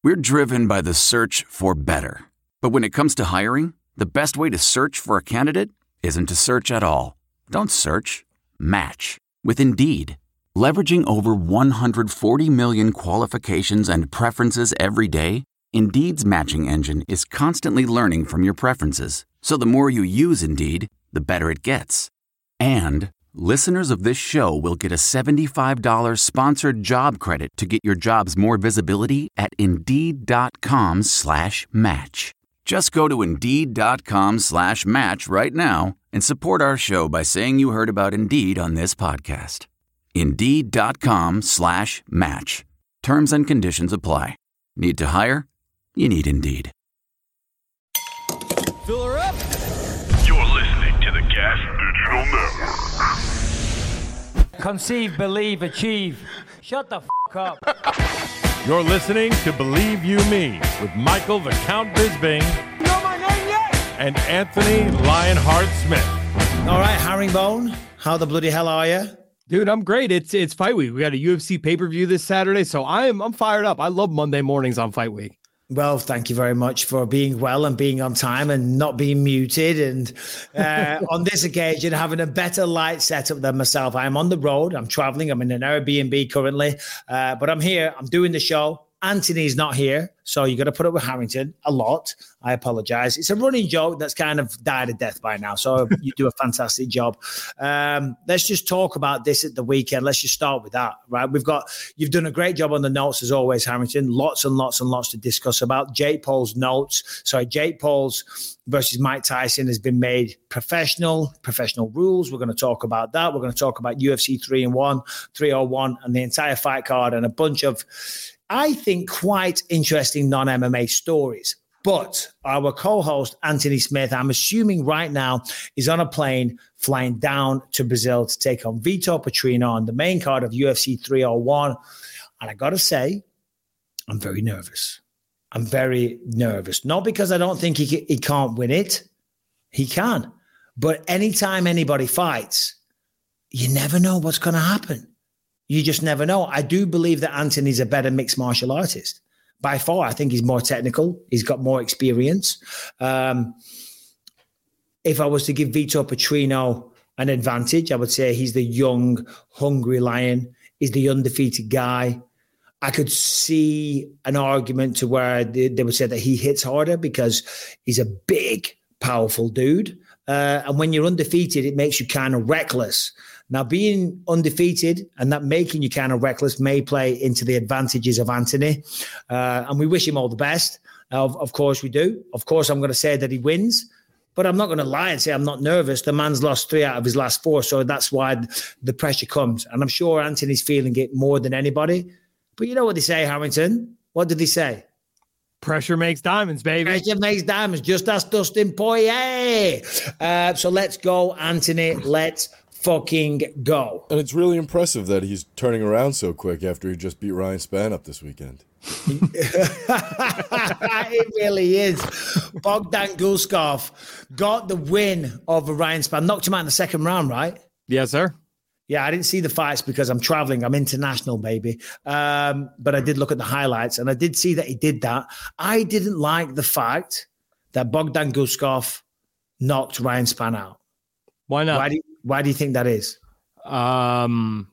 We're driven by the search for better. But when it comes to hiring, the best way to search for a candidate isn't to search at all. Don't search. Match with Indeed. Leveraging over 140 million qualifications and preferences every day, Indeed's matching engine is constantly learning from your preferences. So the more you use Indeed, the better it gets. And listeners of this show will get a $75 sponsored job credit to get your jobs more visibility at Indeed.com/match. Just go to Indeed.com/match right now and support our show by saying you heard about Indeed on this podcast. Indeed.com/match. Terms and conditions apply. Need to hire? You need Indeed. Fill her up. You're listening to the Gas Digital Network. Conceive, believe, achieve. Shut the f*** up. You're listening to Believe You Me with Michael the Count Bisbing. You know my name yet? And Anthony Lionheart Smith. All right, Herringbone, how the bloody hell are you? Dude, I'm great. It's fight week. We got a UFC pay-per-view this Saturday, so I'm fired up. I love Monday mornings on fight week. Well, thank you very much for being well and being on time and not being muted. And on this occasion, having a better light setup than myself. I'm on the road. I'm traveling. I'm in an Airbnb currently, but I'm here. I'm doing the show. Anthony's not here, so you got to put up with Harrington a lot. I apologize. It's a running joke that's kind of died a death by now, so you do a fantastic job. Let's just talk about this at the weekend. Let's just start with that, right? You've done a great job on the notes as always, Harrington. Lots and lots and lots to discuss about. Jake Paul's versus Mike Tyson has been made professional rules. We're going to talk about that. We're going to talk about UFC 301, and the entire fight card and a bunch of, I think, quite interesting non-MMA stories. But our co-host, Anthony Smith, I'm assuming right now is on a plane flying down to Brazil to take on Vitor Petrino on the main card of UFC 301. And I got to say, I'm very nervous. Not because I don't think he can't win it. He can. But anytime anybody fights, you never know what's going to happen. You just never know. I do believe that Anthony's a better mixed martial artist. By far, I think he's more technical. He's got more experience. If I was to give Vitor Petrino an advantage, I would say he's the young, hungry lion. He's the undefeated guy. I could see an argument to where they would say that he hits harder because he's a big, powerful dude. And when you're undefeated, it makes you kind of reckless. Now, being undefeated and that making you kind of reckless may play into the advantages of Anthony. And we wish him all the best. Of course we do. Of course, I'm going to say that he wins. But I'm not going to lie and say I'm not nervous. The man's lost 3 out of his last 4. So that's why the pressure comes. And I'm sure Anthony's feeling it more than anybody. But you know what they say, Harrington? What did they say? Pressure makes diamonds, baby. Pressure makes diamonds. Just ask Dustin Poirier. So let's go, Anthony. Let's fucking go. And it's really impressive that he's turning around so quick after he just beat Ryan Spann up this weekend. It really is. Bogdan Guskov got the win over Ryan Spann. Knocked him out in the second round, right? Yes, sir. Yeah, I didn't see the fights because I'm traveling. I'm international, baby. But I did look at the highlights, and I did see that he did that. I didn't like the fact that Bogdan Guskov knocked Ryan Spann out. Why not? Why do you think that is? I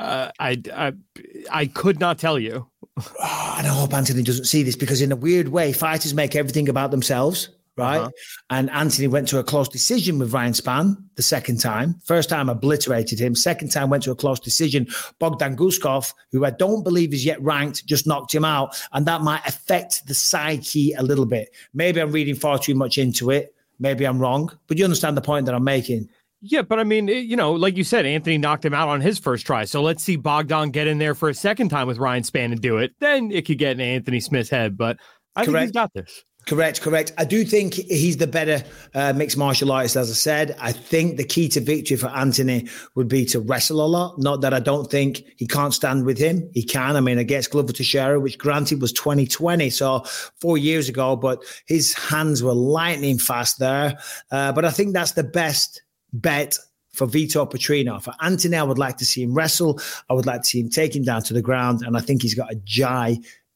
could not tell you. And I hope Anthony doesn't see this because in a weird way, fighters make everything about themselves, right? Uh-huh. And Anthony went to a close decision with Ryan Spann the second time. First time obliterated him. Second time went to a close decision. Bogdan Guskov, who I don't believe is yet ranked, just knocked him out. And that might affect the psyche a little bit. Maybe I'm reading far too much into it. Maybe I'm wrong. But you understand the point that I'm making. Yeah, but I mean, like you said, Anthony knocked him out on his first try. So let's see Bogdan get in there for a second time with Ryan Spann and do it. Then it could get in Anthony Smith's head. But I think he's got this. Correct. I do think he's the better mixed martial artist, as I said. I think the key to victory for Anthony would be to wrestle a lot. Not that I don't think he can't stand with him. He can. I mean, against Glover Teixeira, which granted was 2020, so 4 years ago, but his hands were lightning fast there. But I think that's the best bet for Vitor Petrino. For Anthony, I would like to see him wrestle. I would like to see him take him down to the ground, and I think he's got a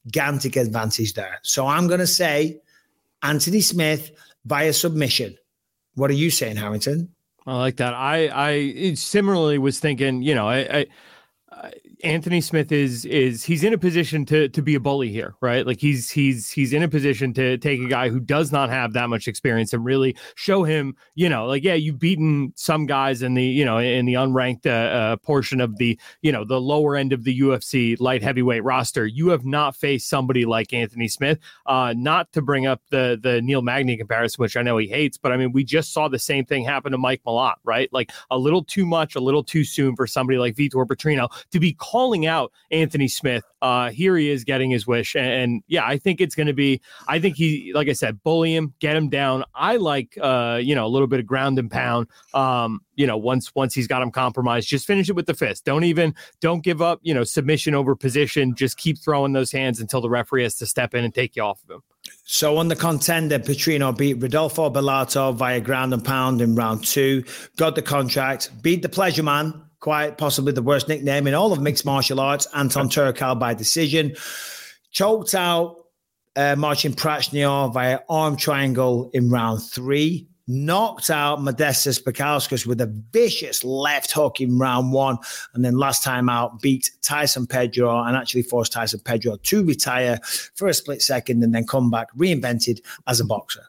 gigantic advantage there. So I'm going to say Anthony Smith via submission. What are you saying, Harrington? I like that. I similarly was thinking, Anthony Smith is he's in a position to be a bully here, right? Like he's in a position to take a guy who does not have that much experience and really show him, you've beaten some guys in the, in the unranked portion of the, the lower end of the UFC light heavyweight roster. You have not faced somebody like Anthony Smith, not to bring up the Neil Magny comparison, which I know he hates, but I mean, we just saw the same thing happen to Mike Malott, right? Like a little too much, a little too soon for somebody like Vitor Petrino to be calling out Anthony Smith. Here he is getting his wish. And I think it's going to be, he, like I said, bully him, get him down. I like, a little bit of ground and pound. Once he's got him compromised, just finish it with the fist. Don't give up, submission over position. Just keep throwing those hands until the referee has to step in and take you off of him. So on the contender, Petrino beat Rodolfo Bellato via ground and pound in round 2, got the contract, beat the Pleasure Man, quite possibly the worst nickname in all of mixed martial arts, Anton Turkal by decision, choked out Marcin Prachnio via arm triangle in round 3, knocked out Modestas Bukauskas with a vicious left hook in round 1, and then last time out beat Tyson Pedro and actually forced Tyson Pedro to retire for a split second and then come back reinvented as a boxer.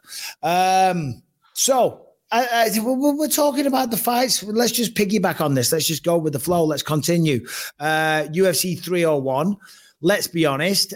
We're talking about the fights. Let's just piggyback on this. Let's just go with the flow. Let's continue. UFC 301. Let's be honest.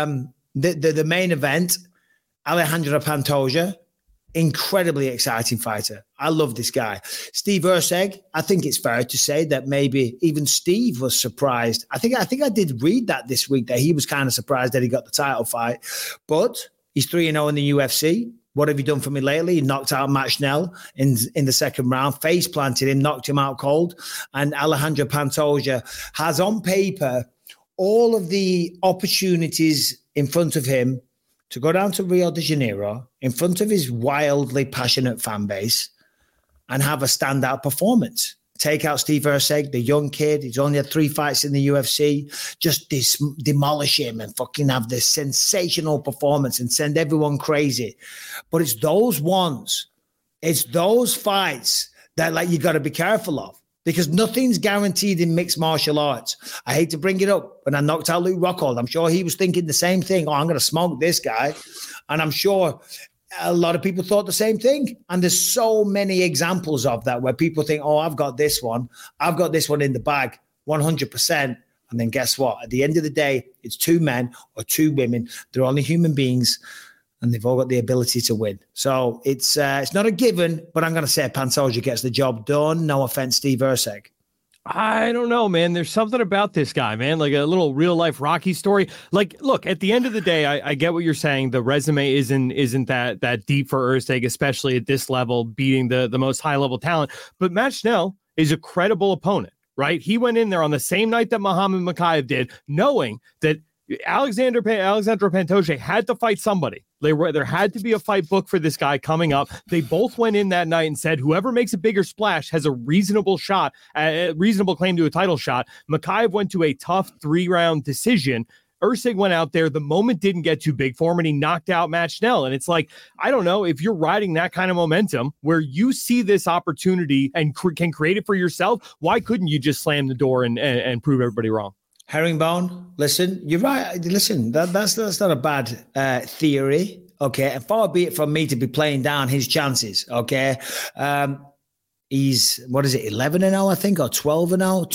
The main event, Alejandro Pantoja, incredibly exciting fighter. I love this guy. Steve Erceg, I think it's fair to say that maybe even Steve was surprised. I think I did read that this week, that he was kind of surprised that he got the title fight. But he's 3-0 in the UFC. What have you done for me lately? He knocked out Matt Schnell in the second round, face planted him, knocked him out cold. And Alejandro Pantoja has on paper all of the opportunities in front of him to go down to Rio de Janeiro in front of his wildly passionate fan base and have a standout performance. Take out Steve Erceg, the young kid. He's only had 3 fights in the UFC. Just demolish him and fucking have this sensational performance and send everyone crazy. But it's those ones. It's those fights that you got to be careful of, because nothing's guaranteed in mixed martial arts. I hate to bring it up, but I knocked out Luke Rockhold. I'm sure he was thinking the same thing. I'm going to smoke this guy. And I'm sure a lot of people thought the same thing. And there's so many examples of that where people think, I've got this one. I've got this one in the bag, 100%. And then guess what? At the end of the day, it's 2 men or 2 women. They're only human beings, and they've all got the ability to win. So it's not a given, but I'm going to say Pantoja gets the job done. No offense, Steve Erceg. I don't know, man. There's something about this guy, man. Like a little real life Rocky story. Like, look, at the end of the day, I get what you're saying. The resume isn't that deep for Erceg, especially at this level, beating the most high level talent. But Matt Schnell is a credible opponent, right? He went in there on the same night that Muhammad Mokaev did, knowing that Alexandro Pantoja had to fight somebody. There had to be a fight book for this guy coming up. They both went in that night and said, whoever makes a bigger splash has a reasonable shot, a reasonable claim to a title shot. Mokaev went to a tough 3-round decision. Erceg went out there. The moment didn't get too big for him, and he knocked out Matt Schnell. And it's like, I don't know, if you're riding that kind of momentum where you see this opportunity and can create it for yourself, why couldn't you just slam the door and prove everybody wrong? Herringbone, listen, you're right. Listen, that's not a bad theory, okay? And far be it from me to be playing down his chances, okay? He's, 11-0, I think, or 12-0?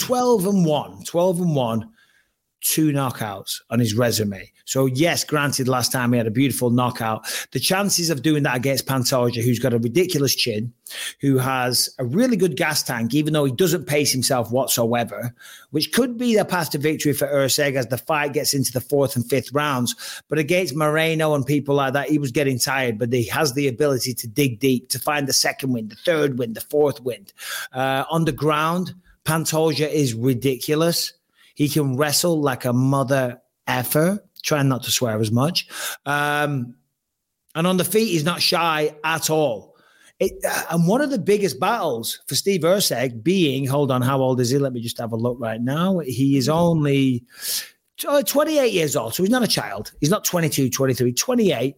12-1. 2 knockouts on his resume. So yes, granted, last time he had a beautiful knockout. The chances of doing that against Pantoja, who's got a ridiculous chin, who has a really good gas tank, even though he doesn't pace himself whatsoever, which could be the path to victory for Erceg as the fight gets into the 4th and 5th rounds. But against Moreno and people like that, he was getting tired, but he has the ability to dig deep, to find the 2nd wind, the 3rd wind, the 4th wind. On the ground, Pantoja is ridiculous. He can wrestle like a mother effer, trying not to swear as much. And on the feet, he's not shy at all. And one of the biggest battles for Steve Erceg being, hold on, how old is he? Let me just have a look right now. He is only 28 years old, so he's not a child. He's not 22, 23, 28,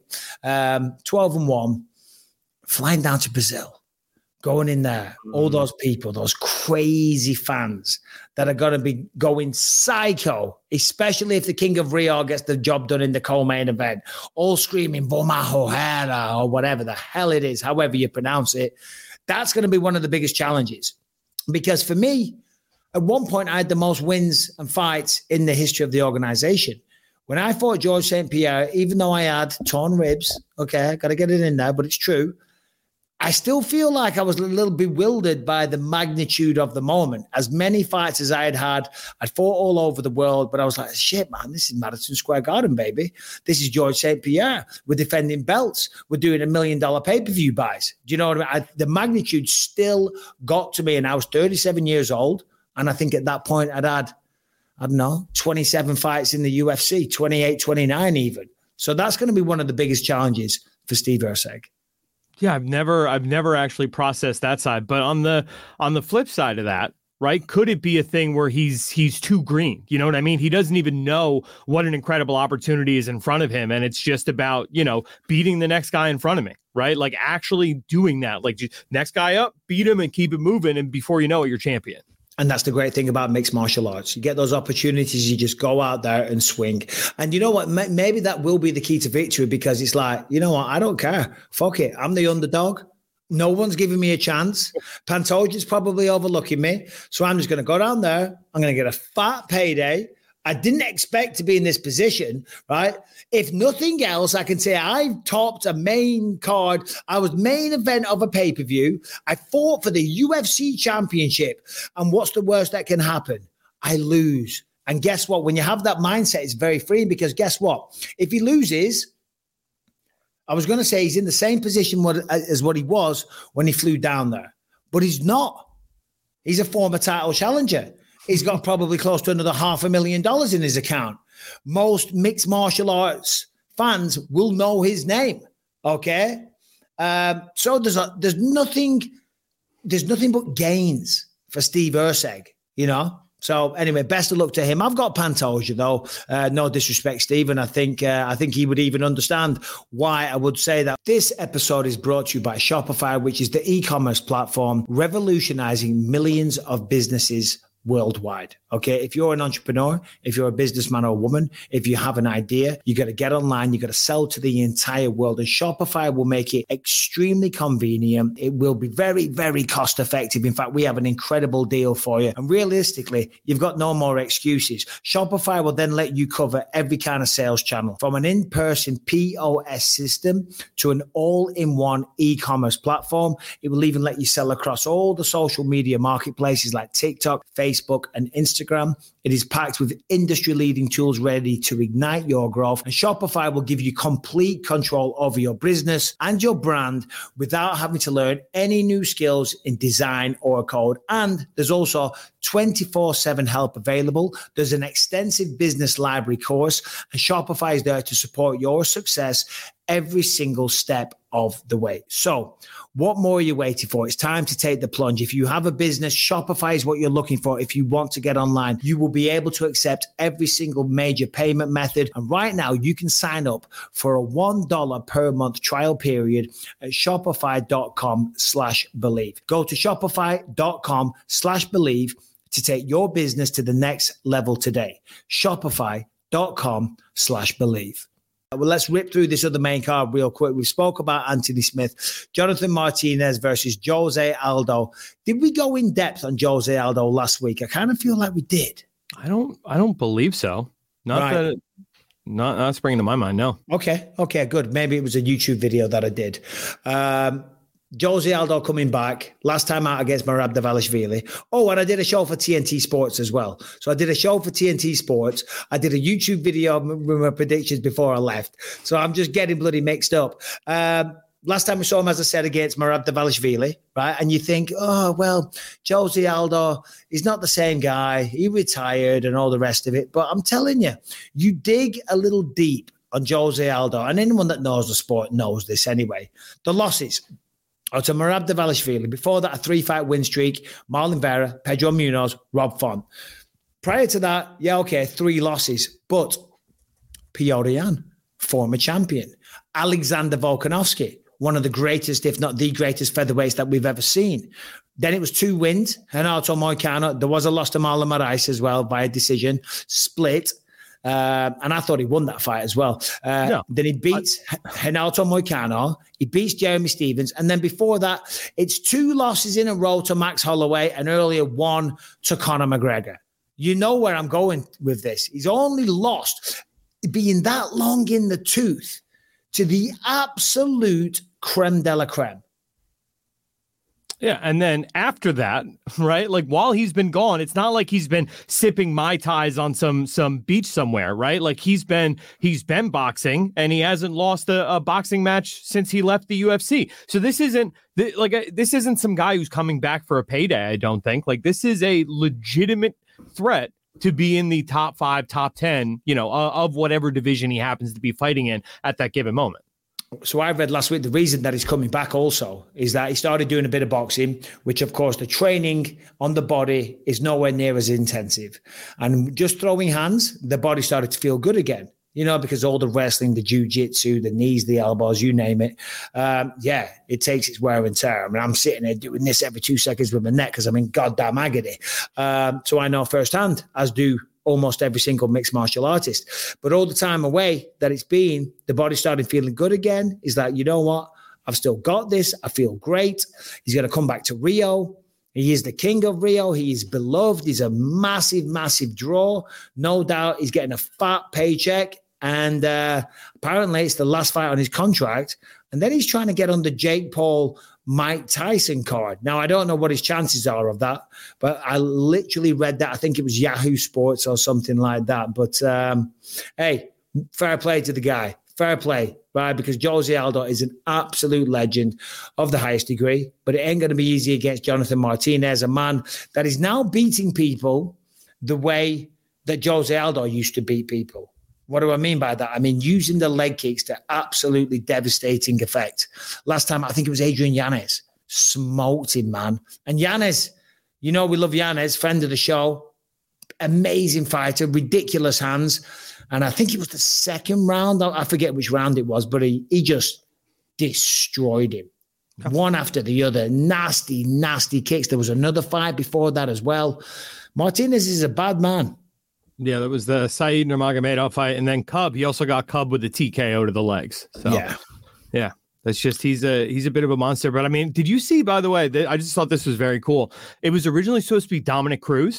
12-1, flying down to Brazil, going in there, all those people, those crazy fans that are going to be going psycho, especially if the King of Rio gets the job done in the co-main event, all screaming Bomahorera or whatever the hell it is, however you pronounce it. That's going to be one of the biggest challenges. Because for me, at one point, I had the most wins and fights in the history of the organization. When I fought George St. Pierre, even though I had torn ribs, okay, I got to get it in there, but it's true, I still feel like I was a little bewildered by the magnitude of the moment. As many fights as I had, I'd fought all over the world, but I was like, shit, man, this is Madison Square Garden, baby. This is George St. Pierre. We're defending belts. We're doing $1 million pay-per-view buys. Do you know what I mean? The magnitude still got to me, and I was 37 years old, and I think at that point I'd had, I don't know, 27 fights in the UFC, 28, 29 even. So that's going to be one of the biggest challenges for Steve Erceg. Yeah, I've never actually processed that side. But on the flip side of that, right? Could it be a thing where he's too green? You know what I mean? He doesn't even know what an incredible opportunity is in front of him. And it's just about, beating the next guy in front of me, right? Like actually doing that, like just next guy up, beat him and keep it moving. And before you know it, you're champion. And that's the great thing about mixed martial arts. You get those opportunities, you just go out there and swing. And you know what? Maybe that will be the key to victory, because it's like, you know what? I don't care. Fuck it. I'm the underdog. No one's giving me a chance. Pantoja's probably overlooking me. So I'm just going to go down there. I'm going to get a fat payday. I didn't expect to be in this position, right? If nothing else, I can say I've topped a main card. I was main event of a pay-per-view. I fought for the UFC championship. And what's the worst that can happen? I lose. And guess what? When you have that mindset, it's very freeing, because guess what? If he loses, I was going to say he's in the same position as what he was when he flew down there. But he's not. He's a former title challenger. He's got probably close to another $500,000 in his account. Most mixed martial arts fans will know his name. Okay. So there's nothing but gains for Steve Erceg, So anyway, best of luck to him. I've got Pantoja though. No disrespect, Steve, I think he would even understand why I would say that. This episode is brought to you by Shopify, which is the e-commerce platform revolutionizing millions of businesses worldwide. Okay. If you're an entrepreneur, if you're a businessman or a woman, if you have an idea, you got to get online, you got to sell to the entire world, and Shopify will make it extremely convenient. It will be very, very cost effective. In fact, we have an incredible deal for you. And realistically, you've got no more excuses. Shopify will then let you cover every kind of sales channel, from an in-person POS system to an all-in-one e-commerce platform. It will even let you sell across all the social media marketplaces like TikTok, Facebook, and Instagram. It is packed with industry-leading tools ready to ignite your growth. And Shopify will give you complete control over your business and your brand without having to learn any new skills in design or code. And there's also 24/7 help available. There's an extensive business library course, and Shopify is there to support your success every single step of the way. So what more are you waiting for? It's time to take the plunge. If you have a business, Shopify is what you're looking for. If you want to get online, you will be able to accept every single major payment method. And right now you can sign up for a $1 per month trial period at shopify.com/believe. Go to shopify.com/believe to take your business to the next level today. Shopify.com/believe. Well, let's rip through this other main card real quick. We spoke about Anthony Smith, Jonathan Martinez versus Jose Aldo. Did we go in depth on Jose Aldo last week? I kind of feel like we did. I don't believe so. Not springing to my mind. No. Okay, good. Maybe it was a YouTube video that I did. Jose Aldo coming back, last time out against Merab Dvalishvili. Oh, and I did a show for TNT Sports as well. So I did a show for TNT Sports. I did a YouTube video with my predictions before I left. So I'm just getting bloody mixed up. Last time we saw him, as I said, against Merab Dvalishvili, right? And you think, oh, well, Jose Aldo, he's not the same guy. He retired and all the rest of it. But I'm telling you, you dig a little deep on Jose Aldo, and anyone that knows the sport knows this anyway. The losses to Merab Dvalishvili. Before that, a 3-fight win streak. Marlon Vera, Pedro Munoz, Rob Font. Prior to that, yeah, okay, 3 losses. But Petr Yan, former champion. Alexander Volkanovski, one of the greatest, if not the greatest featherweights that we've ever seen. Then it was 2 wins. Renato Moicano. There was a loss to Marlon Moraes as well by a decision. Split. And I thought he won that fight as well. Then he beats Renato Moicano. He beats Jeremy Stephens. And then before that, it's 2 losses in a row to Max Holloway and earlier 1 to Conor McGregor. You know where I'm going with this. He's only lost, being that long in the tooth, to the absolute creme de la creme. Yeah, and then after that, right? Like while he's been gone, it's not like he's been sipping Mai Tais on some beach somewhere, right? Like he's been boxing, and he hasn't lost a boxing match since he left the UFC. So this isn't some guy who's coming back for a payday. I don't think. Like this is a legitimate threat to be in the top 5, top 10, of whatever division he happens to be fighting in at that given moment. So I read last week the reason that he's coming back also is that he started doing a bit of boxing, which of course the training on the body is nowhere near as intensive. And just throwing hands, the body started to feel good again, because all the wrestling, the jiu-jitsu, the knees, the elbows, you name it. It takes its wear and tear. I mean, I'm sitting there doing this every 2 seconds with my neck because I'm in goddamn agony. So I know firsthand, as do almost every single mixed martial artist. But all the time away that it's been, the body started feeling good again. Is that, you know what? I've still got this. I feel great. He's going to come back to Rio. He is the king of Rio. He is beloved. He's a massive, massive draw. No doubt he's getting a fat paycheck. And apparently it's the last fight on his contract. And then he's trying to get on the Jake Paul, Mike Tyson card. Now, I don't know what his chances are of that, but I literally read that. I think it was Yahoo Sports or something like that. But hey, fair play to the guy. Fair play, right? Because Jose Aldo is an absolute legend of the highest degree, but it ain't going to be easy against Jonathan Martinez, a man that is now beating people the way that Jose Aldo used to beat people. What do I mean by that? I mean, using the leg kicks to absolutely devastating effect. Last time, I think it was Adrian Yanez. Smoked him, man. And Yanez, we love Yanez, friend of the show. Amazing fighter, ridiculous hands. And I think it was the second round. I forget which round it was, but he just destroyed him. One after the other. Nasty, nasty kicks. There was another fight before that as well. Martinez is a bad man. Yeah, that was the Said Nurmagomedov fight, and then Cub. He also got Cub with the TKO to the legs. So, yeah, that's just he's a bit of a monster. But I mean, did you see? By the way, I just thought this was very cool. It was originally supposed to be Dominic Cruz.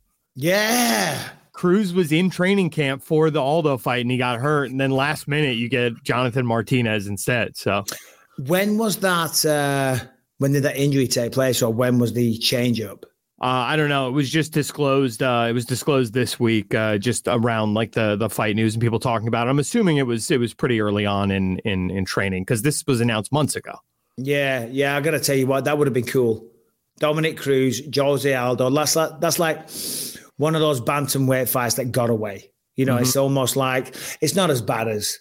Yeah, Cruz was in training camp for the Aldo fight, and he got hurt. And then last minute, you get Jonathan Martinez instead. So, when was that? When did that injury take place, or when was the change up? I don't know. It was just disclosed. It was disclosed this week, just around like the fight news and people talking about it. I'm assuming it was pretty early on in training because this was announced months ago. Yeah. I got to tell you what, that would have been cool. Dominic Cruz, Jose Aldo. That's like one of those bantamweight fights that got away. It's almost like it's not as bad as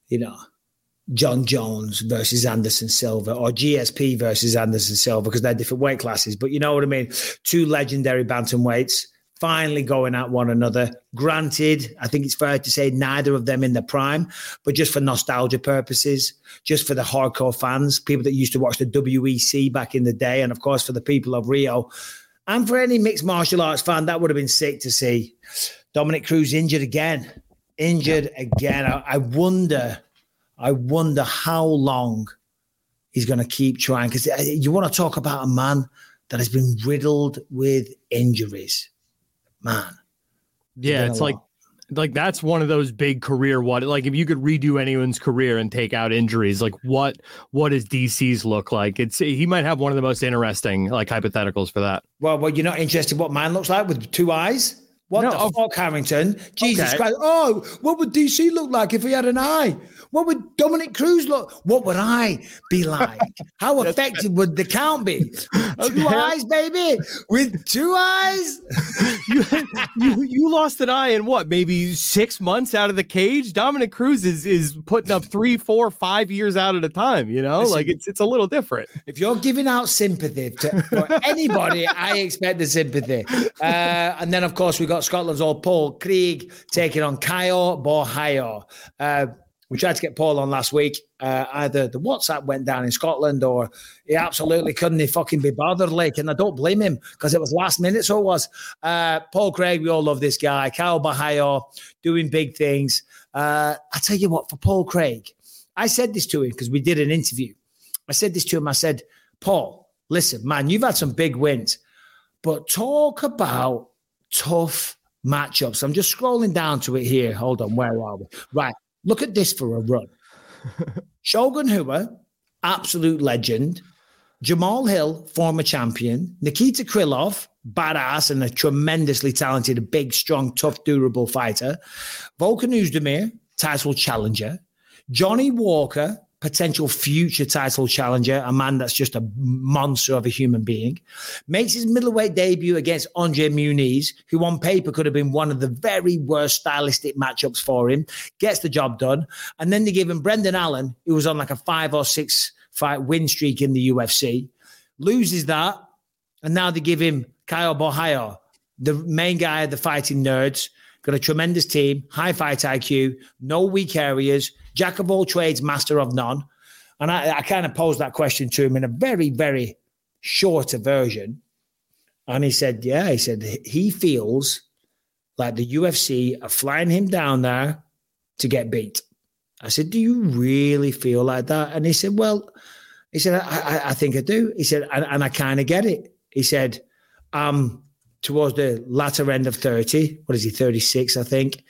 John Jones versus Anderson Silva or GSP versus Anderson Silva because they're different weight classes. But you know what I mean? 2 legendary bantamweights finally going at one another. Granted, I think it's fair to say neither of them in their prime, but just for nostalgia purposes, just for the hardcore fans, people that used to watch the WEC back in the day, and of course for the people of Rio. And for any mixed martial arts fan, that would have been sick to see. Dominic Cruz injured again. I wonder how long he's going to keep trying, because you want to talk about a man that has been riddled with injuries, man. Yeah, it's like that's one of those big career. Like if you could redo anyone's career and take out injuries, like what does DC's look like? He might have one of the most interesting like hypotheticals for that. Well, you're not interested what mine looks like with 2 eyes? What the fuck, Harrington? Jesus Christ. Oh, what would DC look like if he had an eye? What would Dominic Cruz look? What would I be like? How effective would the count be? 2 eyes, baby? With 2 eyes? you lost an eye in what? Maybe 6 months out of the cage? Dominic Cruz is putting up 3, 4, 5 years out at a time, Listen, like it's a little different. If you're giving out sympathy for anybody, I expect the sympathy. And then, of course, we got got Scotland's old Paul Craig taking on Caio Borralho. We tried to get Paul on last week. Either the WhatsApp went down in Scotland or he absolutely couldn't fucking be bothered, like, and I don't blame him because it was last minute, so it was. Paul Craig, we all love this guy. Caio Borralho doing big things. I tell you what, for Paul Craig, I said this to him because we did an interview. I said this to him. I said, Paul, listen, man, you've had some big wins, but talk about tough matchups. I'm just scrolling down to it here. Hold on, where are we? Right. Look at this for a run. Shogun Rua, absolute legend. Jamal Hill, former champion. Nikita Krylov, badass and a tremendously talented, big, strong, tough, durable fighter. Volkan Oezdemir, title challenger. Johnny Walker, potential future title challenger, a man that's just a monster of a human being, makes his middleweight debut against Andre Muniz, who on paper could have been one of the very worst stylistic matchups for him, gets the job done. And then they give him Brendan Allen, who was on like a 5 or 6 fight win streak in the UFC, loses that. And now they give him Caio Borralho, the main guy of the Fighting Nerds, got a tremendous team, high fight IQ, no weak areas, jack of all trades, master of none. And I kind of posed that question to him in a very, very shorter version. And he said, he feels like the UFC are flying him down there to get beat. I said, do you really feel like that? And he said, I think I do. He said, and I kind of get it. He said, towards the latter end of 30, what is he, 36, I think.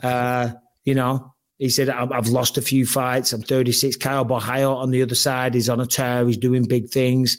He said, I've lost a few fights. I'm 36. Caio Borralho on the other side is on a tear. He's doing big things.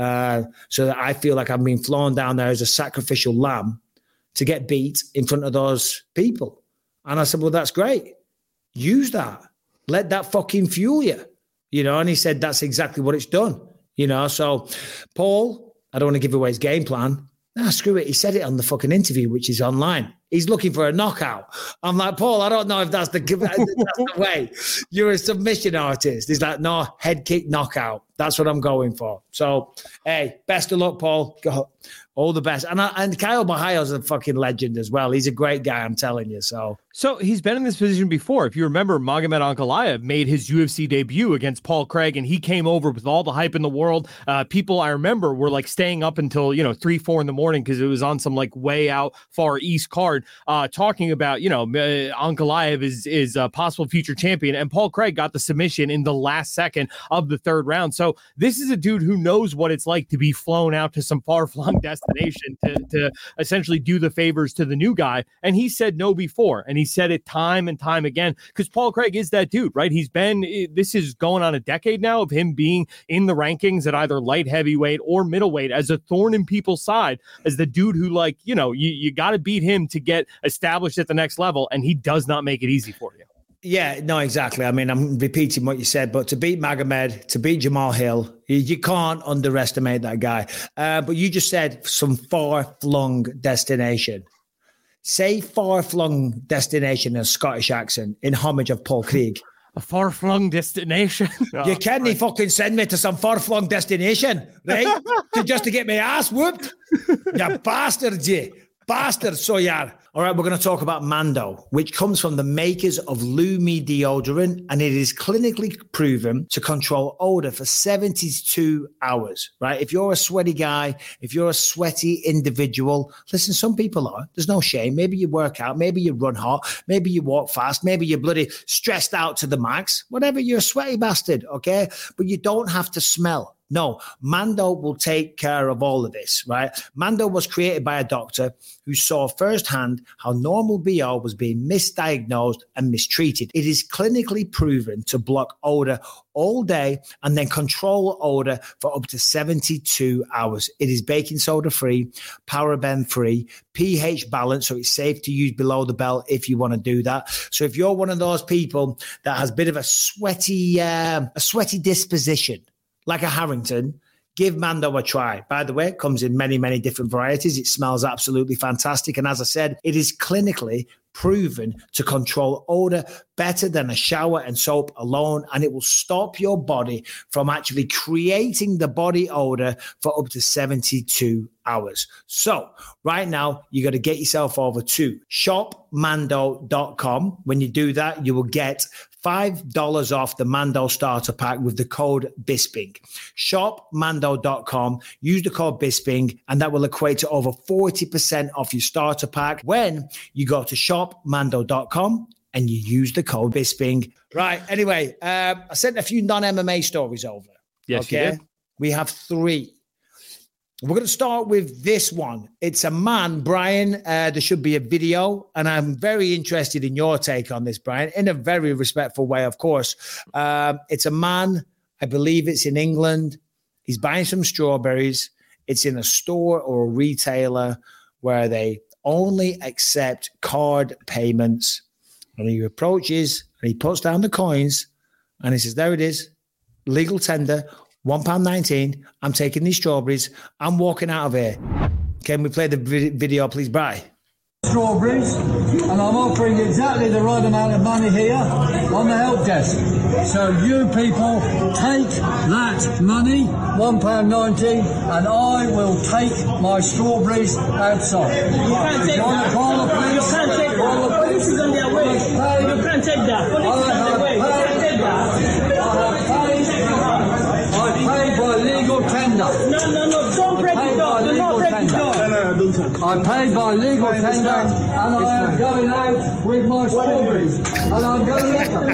So that I feel like I've been flown down there as a sacrificial lamb to get beat in front of those people. And I said, well, that's great. Use that. Let that fucking fuel you. And he said, that's exactly what it's done. So Paul, I don't want to give away his game plan. Nah, screw it. He said it on the fucking interview, which is online. He's looking for a knockout. I'm like, Paul, I don't know if that's the way. You're a submission artist. He's like, no, head kick knockout. That's what I'm going for. So, hey, best of luck, Paul. Go. All the best. And Caio Borralho's a fucking legend as well. He's a great guy, I'm telling you. So he's been in this position before. If you remember, Magomed Ankalaev made his UFC debut against Paul Craig, and he came over with all the hype in the world. People, I remember, were like staying up until 3, 4 in the morning because it was on some like way out far east card, talking about Ankalaev is a possible future champion, and Paul Craig got the submission in the last second of the third round. So this is a dude who knows what it's like to be flown out to some far-flung destination to essentially do the favors to the new guy. And he said no before, and he said it time and time again, because Paul Craig is that dude, right? This is going on a decade now of him being in the rankings at either light heavyweight or middleweight as a thorn in people's side, as the dude who, like, you got to beat him to get established at the next level, and he does not make it easy for you. Yeah, no, exactly. I mean, I'm repeating what you said, but to beat Magomed, to beat Jamal Hill, you can't underestimate that guy. But you just said some far-flung destination. Say far-flung destination in a Scottish accent in homage of Paul Craig. A far-flung destination? You can't fucking send me to some far-flung destination, right? just to get my ass whooped? You bastard, you. Bastard, so yeah. All right, we're going to talk about Mando, which comes from the makers of Lumi deodorant, and it is clinically proven to control odor for 72 hours, right? If you're a sweaty guy, if you're a sweaty individual, listen, some people are. There's no shame. Maybe you work out, maybe you run hot, maybe you walk fast, maybe you're bloody stressed out to the max, whatever, you're a sweaty bastard, okay? But you don't have to smell. No, Mando will take care of all of this, right? Mando was created by a doctor who saw firsthand how normal BO was being misdiagnosed and mistreated. It is clinically proven to block odor all day and then control odor for up to 72 hours. It is baking soda free, paraben free, pH balanced, so it's safe to use below the belt if you want to do that. So if you're one of those people that has a bit of a sweaty disposition, like a Harrington, Give Mando a try. By the way, it comes in many, many different varieties. It smells absolutely fantastic. And as I said, it is clinically proven to control odor better than a shower and soap alone, and it will stop your body from actually creating the body odor for up to 72 hours. So right now, you got to get yourself over to shopmando.com. When you do that, you will get $5 off the Mando starter pack with the code Bisping. Shopmando.com. Use the code Bisping, and that will equate to over 40% off your starter pack when you go to shopmando.com and you use the code Bisping. Right. Anyway, I sent a few non-MMA stories over. Yes, you did. We have 3. We're going to start with this one. It's a man, Brian. There should be a video, and I'm very interested in your take on this, Brian, in a very respectful way, of course. It's a man, I believe it's in England. He's buying some strawberries. It's in a store or a retailer where they only accept card payments. And he approaches and he puts down the coins and he says, there it is, legal tender, £1.19. I'm taking these strawberries. I'm walking out of here. Can we play the video, please, Bri? Strawberries, and I'm offering exactly the right amount of money here on the help desk. So you people take that money, £1.19, and I will take my strawberries outside. You can't take that. You can't take that. This is on their way. You can't take that. Police is on their way. You can't take that. I paid by legal tender. No. Don't break it down. Do not break it down. I paid by legal tender, and I am going out with my strawberries. And I'm going to eat them.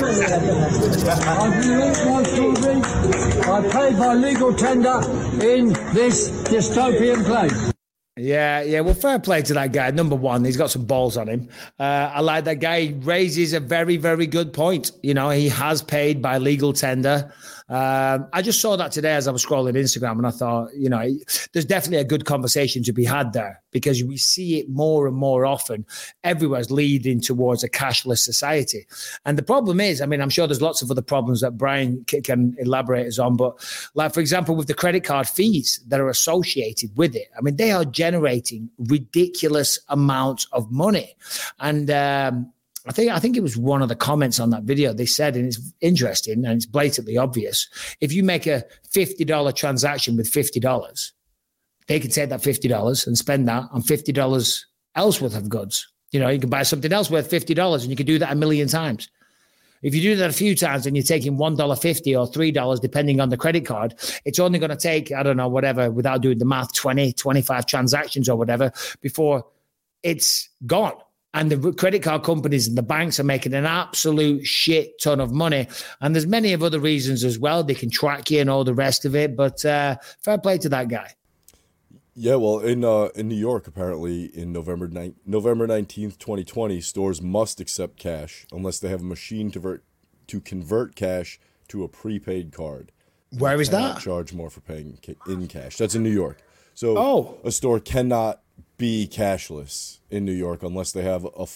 I'm going to eat my strawberries. I paid by legal tender in this dystopian place. Yeah. Well, fair play to that guy. Number one, he's got some balls on him. I like that guy. He raises a very, very good point. You know, he has paid by legal tender. I just saw that today as I was scrolling Instagram, and I thought, you know, there's definitely a good conversation to be had there, because we see it more and more often. Everywhere's leading towards a cashless society. And the problem is, I mean, I'm sure there's lots of other problems that Brian can elaborate us on, but like, for example, with the credit card fees that are associated with it, I mean, they are generating ridiculous amounts of money. And, I think it was one of the comments on that video. They said, and it's interesting and it's blatantly obvious, if you make a $50 transaction with $50, they can take that $50 and spend that on $50 else worth of goods. You know, you can buy something else worth $50, and you can do that a million times. If you do that a few times and you're taking $1.50 or $3, depending on the credit card, it's only going to take, I don't know, whatever, without doing the math, 20, 25 transactions or whatever before it's gone. And the credit card companies and the banks are making an absolute shit ton of money. And there's many of other reasons as well. They can track you and all the rest of it. But fair play to that guy. Yeah, well, in New York, apparently, in November 19th, 2020, stores must accept cash unless they have a machine to convert cash to a prepaid card. Where is that? Charge more for paying in cash. That's in New York. So a store cannot be cashless in New York unless they have a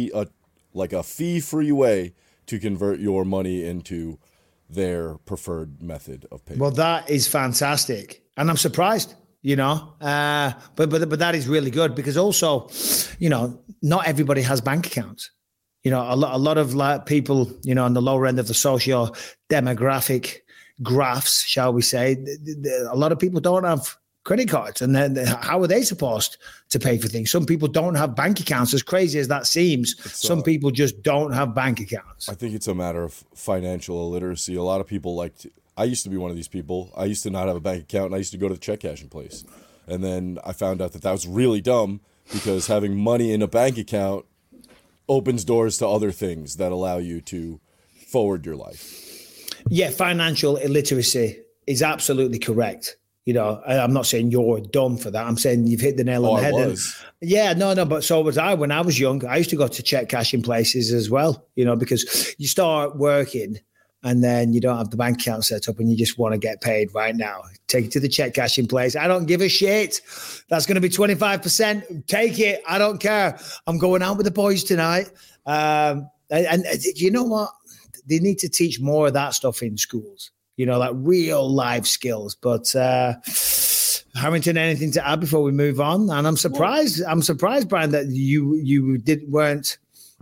fee-free way to convert your money into their preferred method of payment. Well, that is fantastic, and I'm surprised. You know, but that is really good, because also, you know, not everybody has bank accounts. You know, a lot of people, you know, on the lower end of the socio demographic graphs, shall we say, a lot of people don't have credit cards, and then how are they supposed to pay for things? Some people don't have bank accounts. As crazy as that seems, some people just don't have bank accounts. I think it's a matter of financial illiteracy. A lot of people I used to be one of these people. I used to not have a bank account, and I used to go to the check cashing place. And then I found out that was really dumb, because having money in a bank account opens doors to other things that allow you to forward your life. Yeah, financial illiteracy is absolutely correct. You know, I'm not saying you're dumb for that. I'm saying you've hit the nail on the head. I was. Yeah, no, but so was I. When I was young, I used to go to check cashing places as well, you know, because you start working and then you don't have the bank account set up and you just want to get paid right now. Take it to the check cashing place. I don't give a shit. That's going to be 25%. Take it. I don't care. I'm going out with the boys tonight. And you know what? They need to teach more of that stuff in schools. like real life skills. But Harrington, anything to add before we move on? And I'm surprised, Brian, that you weren't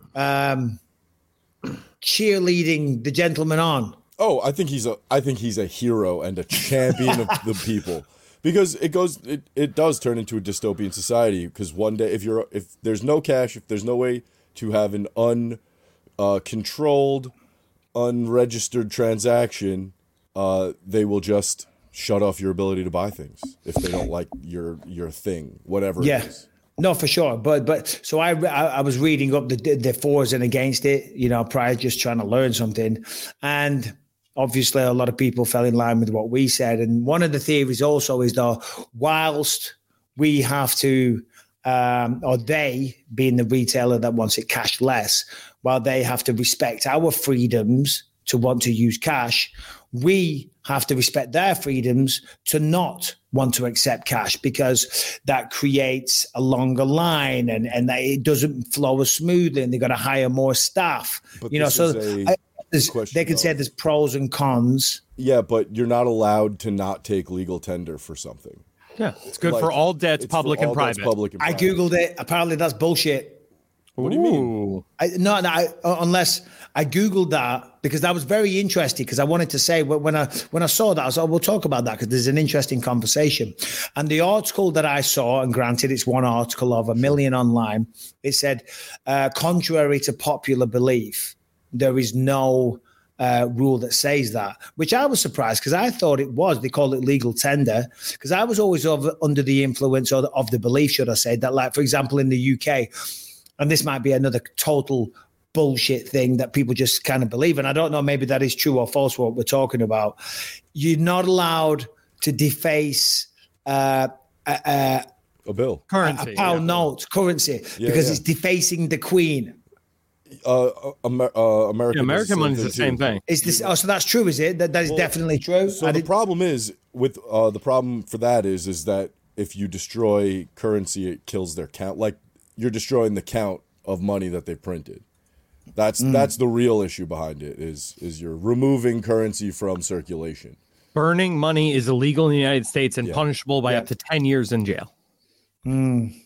cheerleading the gentleman on. Oh, I think he's a hero and a champion of the people, because it does turn into a dystopian society. Because one day, if there's no cash, if there's no way to have an uncontrolled, unregistered transaction, they will just shut off your ability to buy things if they don't like your thing, whatever it is. No, for sure. But so I was reading up the fors and against it, prior, just trying to learn something. And obviously a lot of people fell in line with what we said. And one of the theories also is that whilst we have to, or they, being the retailer that wants it cash less, while they have to respect our freedoms to want to use cash, we have to respect their freedoms to not want to accept cash, because that creates a longer line and that it doesn't flow as smoothly, and they've got to hire more staff. But they can say there's pros and cons. Yeah, but you're not allowed to not take legal tender for something. Yeah, it's good for all debts, public and private. I Googled it. Apparently that's bullshit. What do you mean? Unless I Googled that, because that was very interesting, because I wanted to say, when I saw that, I was like, we'll talk about that because there's an interesting conversation. And the article that I saw, and granted it's one article of a million online, it said, contrary to popular belief, there is no rule that says that, which I was surprised, because I thought it was. They call it legal tender, because I was always under the influence of the belief, should I say, that, like, for example, in the UK, and this might be another total bullshit thing that people just kind of believe, and I don't know, maybe that is true or false what we're talking about. You're not allowed to deface a bill, currency, a pound note, currency, because it's defacing the Queen. American money is the same thing. Is this? Oh, so that's true, is it? That is definitely true. So the problem is with the problem for that is that if you destroy currency, it kills their count. Like, you're destroying the count of money that they printed. That's the real issue behind it. Is you're removing currency from circulation. Burning money is illegal in the United States and punishable by up to 10 years in jail. We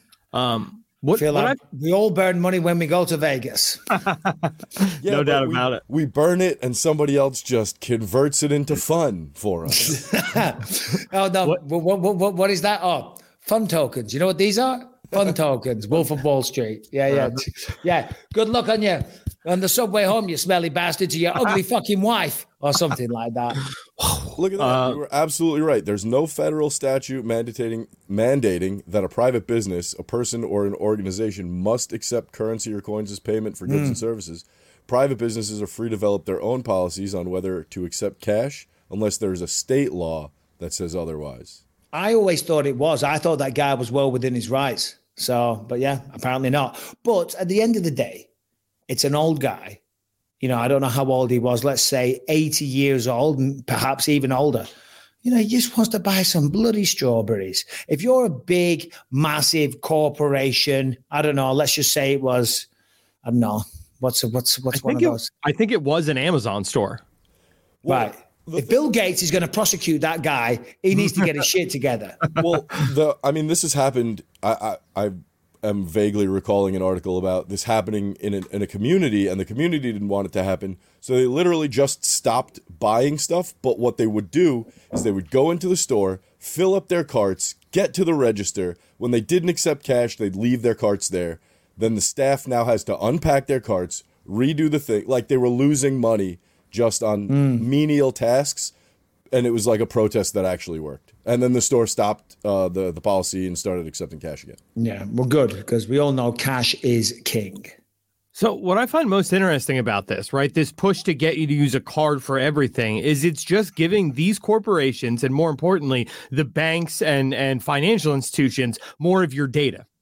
all burn money when we go to Vegas. No doubt about it. We burn it, and somebody else just converts it into fun for us. Oh no! What is that? Oh, fun tokens. You know what these are? Fun tokens. Wolf of Wall Street. Yeah. Good luck on you on the subway home, you smelly bastard, to your ugly fucking wife, or something like that. Look at that. You were absolutely right. There's no federal statute mandating that a private business, a person, or an organization must accept currency or coins as payment for goods and services. Private businesses are free to develop their own policies on whether to accept cash, unless there's a state law that says otherwise. I always thought it was. I thought that guy was well within his rights. So, but yeah, apparently not. But at the end of the day, it's an old guy. I don't know how old he was. Let's say 80 years old, perhaps even older. He just wants to buy some bloody strawberries. If you're a big, massive corporation, I don't know, let's just say it was, I don't know, what's one of those? I think it was an Amazon store. Right. If Bill Gates is going to prosecute that guy, he needs to get his shit together. Well, this has happened. I am vaguely recalling an article about this happening in a community, and the community didn't want it to happen. So they literally just stopped buying stuff. But what they would do is they would go into the store, fill up their carts, get to the register. When they didn't accept cash, they'd leave their carts there. Then the staff now has to unpack their carts, redo the thing. Like, they were losing money just on menial tasks, and it was like a protest that actually worked. And then the store stopped the policy and started accepting cash again. Yeah, well, good, because we all know cash is king. So what I find most interesting about this, right, this push to get you to use a card for everything, is it's just giving these corporations, and more importantly, the banks and financial institutions, more of your data,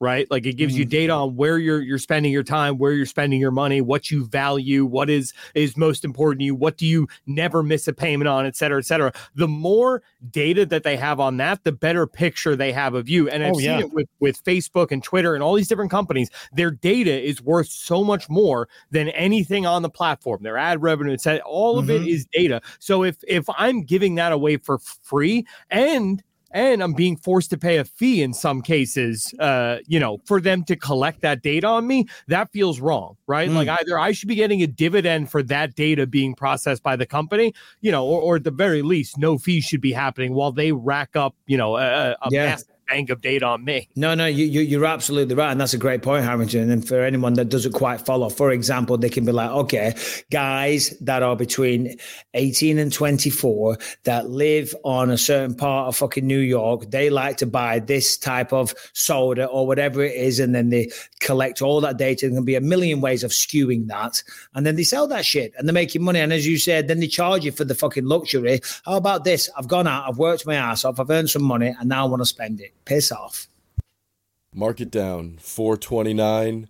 right? Like it gives you data on where you're spending your time, where you're spending your money, what you value, what is most important to you, what do you never miss a payment on, et cetera, et cetera. The more data that they have on that, the better picture they have of you. And I've seen it with Facebook and Twitter and all these different companies. Their data is worth so much more than anything on the platform. Their ad revenue, etc. All of it is data. So if I'm giving that away for free and I'm being forced to pay a fee in some cases, for them to collect that data on me, that feels wrong, right? Like either I should be getting a dividend for that data being processed by the company, or at the very least, no fees should be happening while they rack up, a massive bank of data on me. No, you're absolutely right. And that's a great point, Harrington. And for anyone that doesn't quite follow, for example, they can be like, okay, guys that are between 18 and 24 that live on a certain part of fucking New York, they like to buy this type of soda or whatever it is. And then they collect all that data. There can be a million ways of skewing that. And then they sell that shit and they're making money. And as you said, then they charge you for the fucking luxury. How about this? I've gone out, I've worked my ass off, I've earned some money, and now I want to spend it. Piss off. Mark it down. 4:29,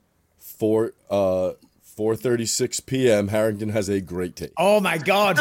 4:36 p.m. Harrington has a great take. Oh my God.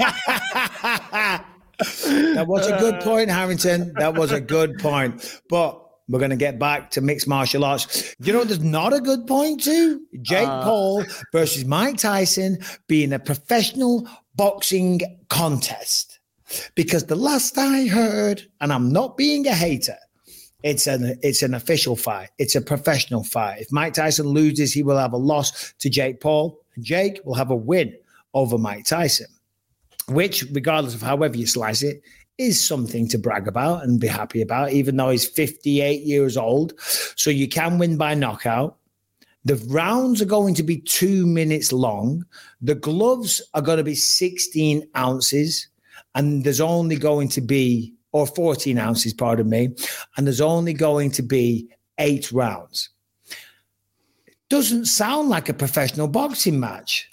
That was a good point, Harrington. That was a good point. But we're going to get back to mixed martial arts. You know, there's not a good point to Jake Paul versus Mike Tyson being a professional boxing contest. Because the last I heard, and I'm not being a hater, it's an official fight. It's a professional fight. If Mike Tyson loses, he will have a loss to Jake Paul. And Jake will have a win over Mike Tyson, which, regardless of however you slice it, is something to brag about and be happy about, even though he's 58 years old. So you can win by knockout. The rounds are going to be 2 minutes long. The gloves are going to be 16 ounces. And there's only going to be, or 14 ounces, pardon me, and there's only going to be 8 rounds. Doesn't sound like a professional boxing match.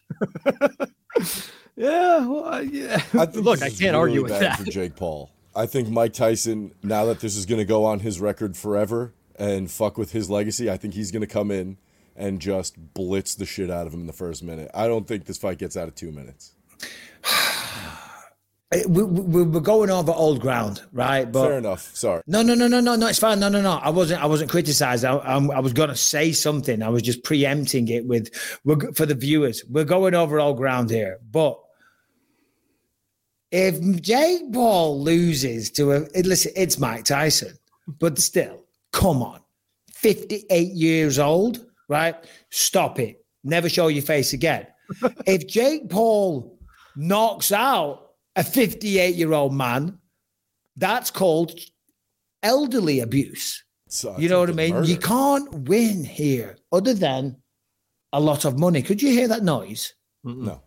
Look, I can't argue with that. For Jake Paul, I think Mike Tyson, now that this is going to go on his record forever and fuck with his legacy, I think he's going to come in and just blitz the shit out of him in the first minute. I don't think this fight gets out of 2 minutes. We're going over old ground, right? But fair enough. Sorry. No. It's fine. No. I wasn't criticized. I was going to say something. I was just preempting it for the viewers. We're going over old ground here. But if Jake Paul loses listen, it's Mike Tyson, but still, come on, 58 years old, right? Stop it. Never show your face again. If Jake Paul knocks out a 58-year-old man, that's called elderly abuse. You know what I mean? Murder. You can't win here other than a lot of money. Could you hear that noise? No.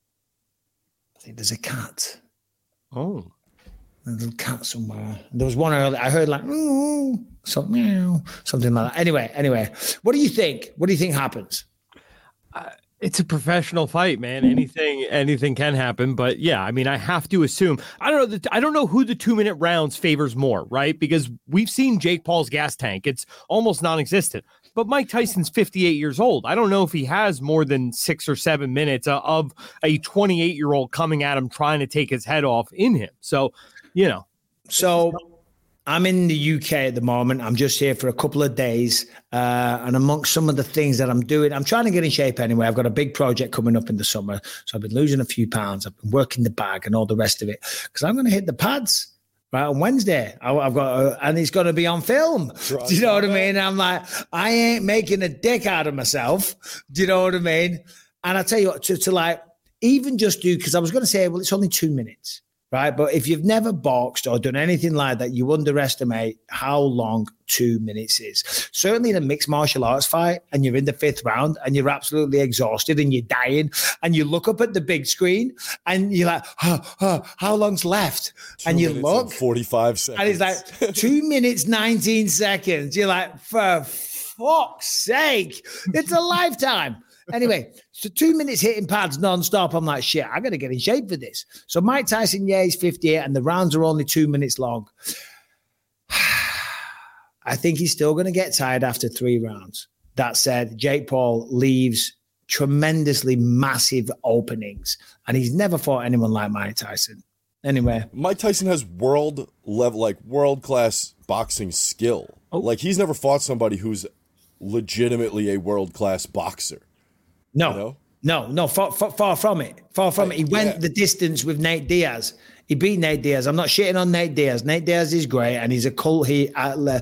I think there's a cat. Oh. A little cat somewhere. There was one earlier. I heard like, something like that. Anyway, what do you think? What do you think happens? It's a professional fight, man. Anything can happen. But yeah, I mean, I have to assume. I don't know who the 2 minute rounds favors more, right? Because we've seen Jake Paul's gas tank; it's almost non-existent. But Mike Tyson's 58 years old. I don't know if he has more than 6 or 7 minutes of a 28-year-old coming at him trying to take his head off in him. So, So I'm in the UK at the moment. I'm just here for a couple of days. And amongst some of the things that I'm doing, I'm trying to get in shape anyway. I've got a big project coming up in the summer. So I've been losing a few pounds. I've been working the bag and all the rest of it because I'm going to hit the pads right on Wednesday. I've got, and it's going to be on film. Do you know what I mean? And I'm like, I ain't making a dick out of myself. Do you know what I mean? And I tell you what, to like, even just do, because I was going to say, well, it's only 2 minutes. Right. But if you've never boxed or done anything like that, you underestimate how long 2 minutes is. Certainly in a mixed martial arts fight and you're in the 5th round and you're absolutely exhausted and you're dying and you look up at the big screen and you're like, how long's left? And you look. 45 seconds. And it's like 2 minutes, 19 seconds. You're like, for fuck's sake, it's a lifetime. Anyway, so 2 minutes hitting pads nonstop. I'm like, shit, I got to get in shape for this. So Mike Tyson, he's 58 and the rounds are only 2 minutes long. I think he's still going to get tired after 3 rounds. That said, Jake Paul leaves tremendously massive openings, and he's never fought anyone like Mike Tyson. Anyway, Mike Tyson has world class boxing skill. Like, he's never fought somebody who's legitimately a world class boxer. No, you know? No, far from it. Far from it. He went the distance with Nate Diaz. He beat Nate Diaz. I'm not shitting on Nate Diaz. Nate Diaz is great, and he's a cult-like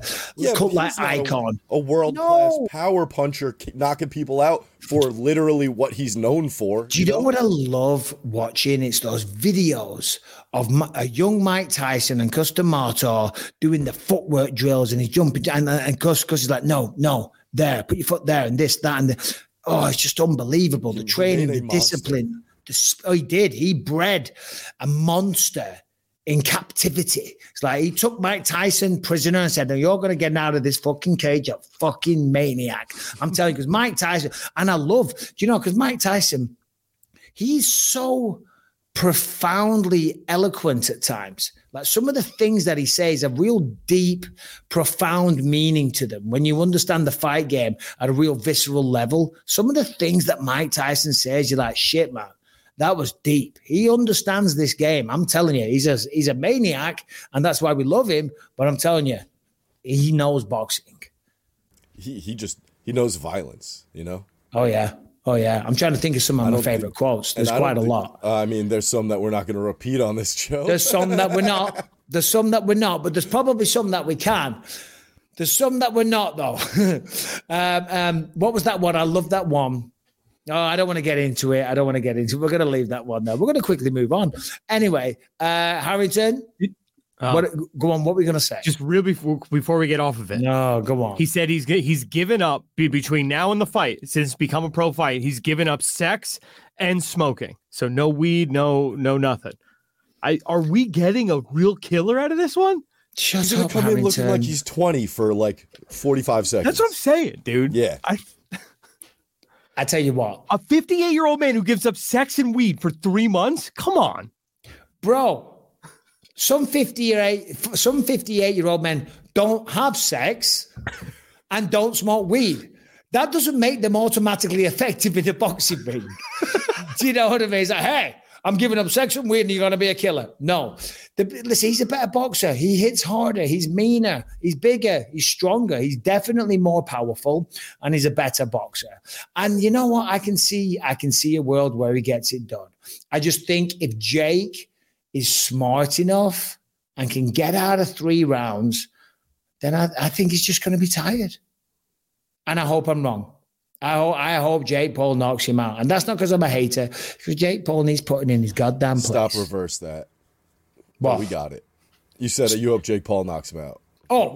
icon. A world-class power puncher knocking people out for literally what he's known for. Do you know what I love watching? It's those videos of a young Mike Tyson and Cus D'Amato doing the footwork drills, and he's jumping, and Cus is like, no, there, put your foot there, and this, that, and the... Oh, it's just unbelievable. The training, the discipline. He did. He bred a monster in captivity. It's like he took Mike Tyson prisoner and said, no, you're going to get out of this fucking cage, you fucking maniac. I'm telling you, because Mike Tyson, and I love, because Mike Tyson, he's so profoundly eloquent at times. Like, some of the things that he says have real deep, profound meaning to them. When you understand the fight game at a real visceral level, some of the things that Mike Tyson says, you're like, shit, man, that was deep. He understands this game. I'm telling you, he's a maniac, and that's why we love him. But I'm telling you, he knows boxing. He knows violence, Oh, yeah. I'm trying to think of some of my favorite quotes. There's quite a lot. I mean, there's some that we're not going to repeat on this show. There's some that we're not. But there's probably some that we can. There's some that we're not, though. What was that one? I love that one. Oh, I don't want to get into it. We're going to leave that one, though. We're going to quickly move on. Anyway, Harrington, go on. What were we going to say? Just real before we get off of it. No, go on. He said he's given up between now and the fight, since become a pro fight. He's given up sex and smoking. So no weed, no nothing. Are we getting a real killer out of this one? He's going to come in looking like he's 20 for like 45 seconds. That's what I'm saying, dude. Yeah. I tell you what. A 58-year-old man who gives up sex and weed for 3 months? Come on. Bro. Some 58-year-old men don't have sex and don't smoke weed. That doesn't make them automatically effective in the boxing ring. Do you know what I mean? It's like, hey, I'm giving up sex and weed and you're going to be a killer. No. Listen, he's a better boxer. He hits harder. He's meaner. He's bigger. He's stronger. He's definitely more powerful, and he's a better boxer. And you know what? I can see a world where he gets it done. I just think if Jake is smart enough and can get out of 3 rounds, then I think he's just going to be tired. And I hope I'm wrong. I hope Jake Paul knocks him out. And that's not because I'm a hater, because Jake Paul needs putting in his goddamn place. Stop, reverse that. What? Oh, we got it. You said you hope Jake Paul knocks him out.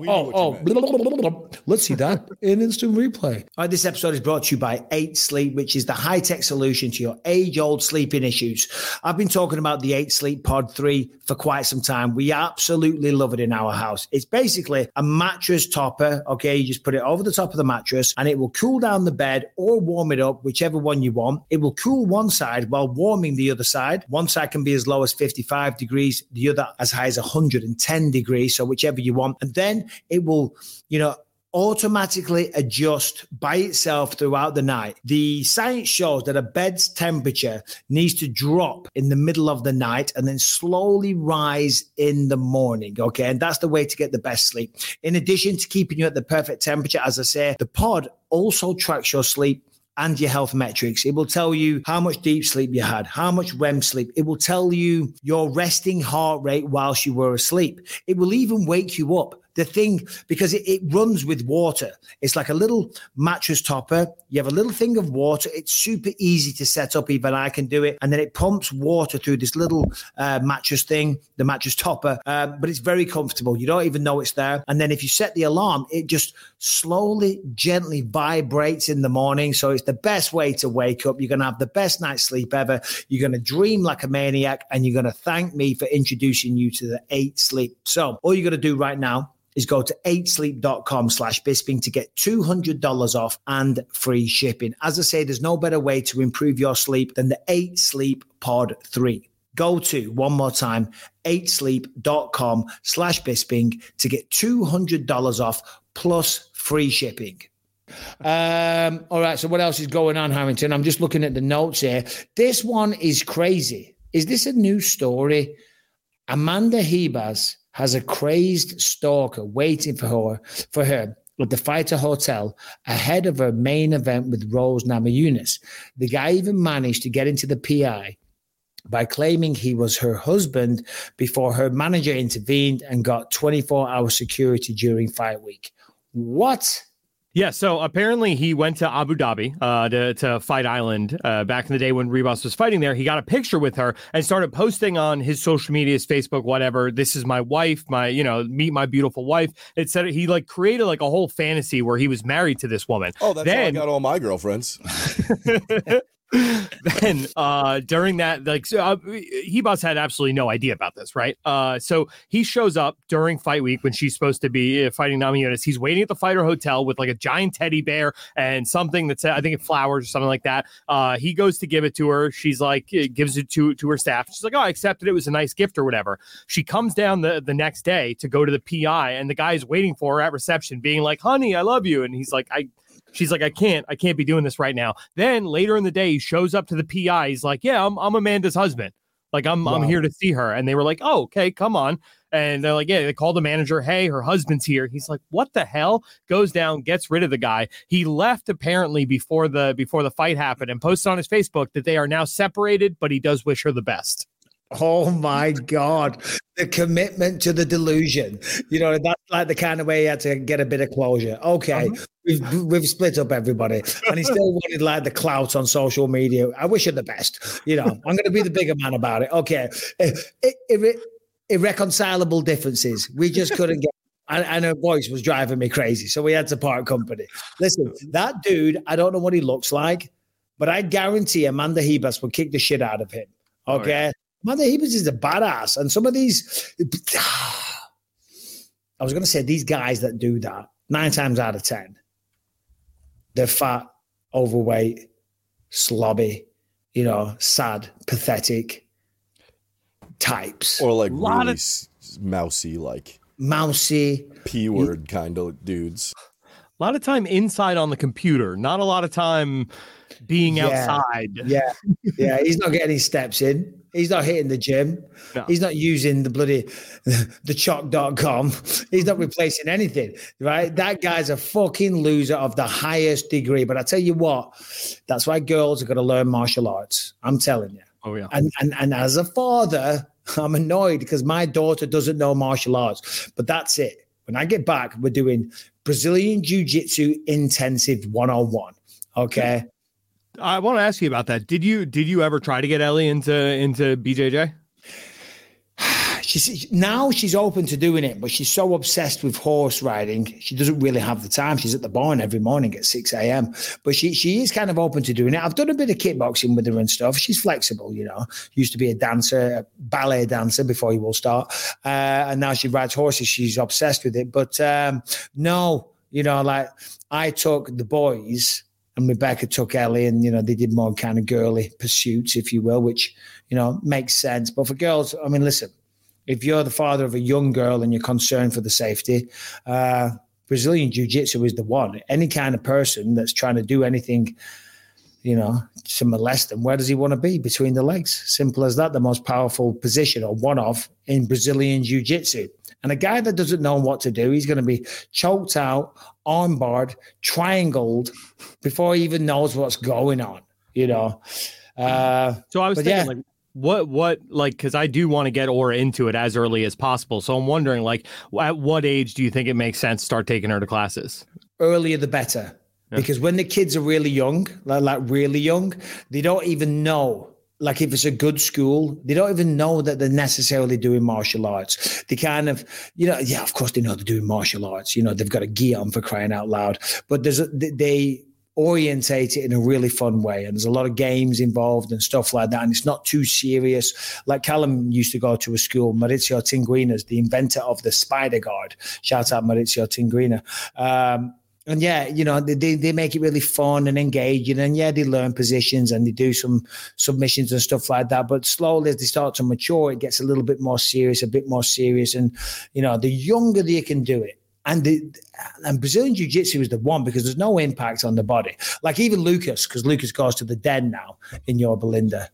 Let's see that in instant replay. All right, this episode is brought to you by 8 Sleep, which is the high-tech solution to your age-old sleeping issues. I've been talking about the 8 Sleep Pod 3 for quite some time. We absolutely love it in our house. It's basically a mattress topper, okay? You just put it over the top of the mattress, and it will cool down the bed or warm it up, whichever one you want. It will cool one side while warming the other side. One side can be as low as 55 degrees, the other as high as 110 degrees, so whichever you want. And then it will, automatically adjust by itself throughout the night. The science shows that a bed's temperature needs to drop in the middle of the night and then slowly rise in the morning, okay? And that's the way to get the best sleep. In addition to keeping you at the perfect temperature, as I say, the pod also tracks your sleep and your health metrics. It will tell you how much deep sleep you had, how much REM sleep. It will tell you your resting heart rate whilst you were asleep. It will even wake you up. The thing, because it runs with water. It's like a little mattress topper. You have a little thing of water. It's super easy to set up. Even I can do it. And then it pumps water through this little mattress thing, the mattress topper. But it's very comfortable. You don't even know it's there. And then if you set the alarm, it just slowly, gently vibrates in the morning. So it's the best way to wake up. You're going to have the best night's sleep ever. You're going to dream like a maniac. And you're going to thank me for introducing you to the 8 Sleep. So all you got to do right now is go to 8sleep.com/Bisping to get $200 off and free shipping. As I say, there's no better way to improve your sleep than the 8 Sleep Pod 3. Go to, one more time, 8sleep.com/Bisping to get $200 off plus free shipping. All right, so what else is going on, Harrington? I'm just looking at the notes here. This one is crazy. Is this a new story? Amanda Ribas has a crazed stalker waiting for her at the Fighter Hotel ahead of her main event with Rose Namajunas. The guy even managed to get into the PI by claiming he was her husband before her manager intervened and got 24-hour security during fight week. What? Yeah, so apparently he went to Abu Dhabi to Fight Island back in the day when Ribas was fighting there. He got a picture with her and started posting on his social medias, Facebook, whatever. This is my wife, meet my beautiful wife. It said he created a whole fantasy where he was married to this woman. Oh, that's how I got all my girlfriends. Then during that, Ribas had absolutely no idea about this, right? So he shows up during fight week when she's supposed to be fighting Namajunas. He's waiting at the Fighter Hotel with a giant teddy bear and something that's, I think, flowers or something like that. He goes to give it to her. She's gives it to her staff. She's like, oh, I accepted it. It was a nice gift or whatever. She comes down the next day to go to the PI, and the guy's waiting for her at reception, being like, honey, I love you. And he's like, She's like, I can't be doing this right now. Then later in the day, he shows up to the PI. He's like, yeah, I'm Amanda's husband. I'm here to see her. And they were like, oh, okay, come on. And they're like, yeah, they call the manager. Hey, her husband's here. He's like, what the hell? Goes down, gets rid of the guy. He left apparently before the fight happened and posted on his Facebook that they are now separated, but he does wish her the best. Oh my God, the commitment to the delusion. That's the kind of way he had to get a bit of closure. Okay, we've split up everybody. And he still wanted the clout on social media. I wish her the best. I'm going to be the bigger man about it. Okay. Irreconcilable differences. We just couldn't get, and her voice was driving me crazy. So we had to part company. Listen, that dude, I don't know what he looks like, but I guarantee Amanda Ribas will kick the shit out of him. Okay. Oh, yeah. Amanda Ribas is a badass. And some of these, I was going to say these guys that do that, 9 times out of 10, they're fat, overweight, slobby, sad, pathetic types. Or really mousy, P-word kind of dudes. A lot of time inside on the computer, not a lot of time being outside. Yeah. He's not getting his steps in. He's not hitting the gym. No. He's not using the chalk.com. He's not replacing anything, right? That guy's a fucking loser of the highest degree. But I tell you what, that's why girls are going to learn martial arts. I'm telling you. Oh, yeah. And as a father, I'm annoyed because my daughter doesn't know martial arts. But that's it. When I get back, we're doing Brazilian Jiu-Jitsu Intensive 101. Okay? I want to ask you about that. Did you ever try to get Ellie into BJJ? Now she's open to doing it, but she's so obsessed with horse riding, she doesn't really have the time. She's at the barn every morning at 6 a.m. But she is kind of open to doing it. I've done a bit of kickboxing with her and stuff. She's flexible, Used to be a dancer, a ballet dancer before you will start. And now she rides horses. She's obsessed with it. But no, I took the boys and Rebecca took Ellie and, they did more kind of girly pursuits, if you will, which, makes sense. But for girls, I mean, listen, if you're the father of a young girl and you're concerned for the safety, Brazilian Jiu-Jitsu is the one. Any kind of person that's trying to do anything, to molest them, where does he want to be? Between the legs. Simple as that. The most powerful position or one of in Brazilian Jiu-Jitsu. And a guy that doesn't know what to do, he's going to be choked out, armbarred, triangled before he even knows what's going on, So I was thinking, because I do want to get Aura into it as early as possible. So I'm wondering, at what age do you think it makes sense to start taking her to classes? Earlier the better. Yeah. Because when the kids are really young, really young, they don't even know. If it's a good school, they don't even know that they're necessarily doing martial arts. They kind of, of course they know they're doing martial arts. They've got a gi on, for crying out loud. But they orientate it in a really fun way. And there's a lot of games involved and stuff like that. And it's not too serious. Like Callum used to go to a school, Maurizio Tinguina's the inventor of the Spider Guard. Shout out Maurizio Tinguina. And they make it really fun and engaging, and they learn positions and they do some submissions and stuff like that. But slowly as they start to mature, it gets a little bit more serious, And, the younger they can do it, And Brazilian Jiu-Jitsu is the one because there's no impact on the body. Like even Lucas, because Lucas goes to the den now in Yorba Linda.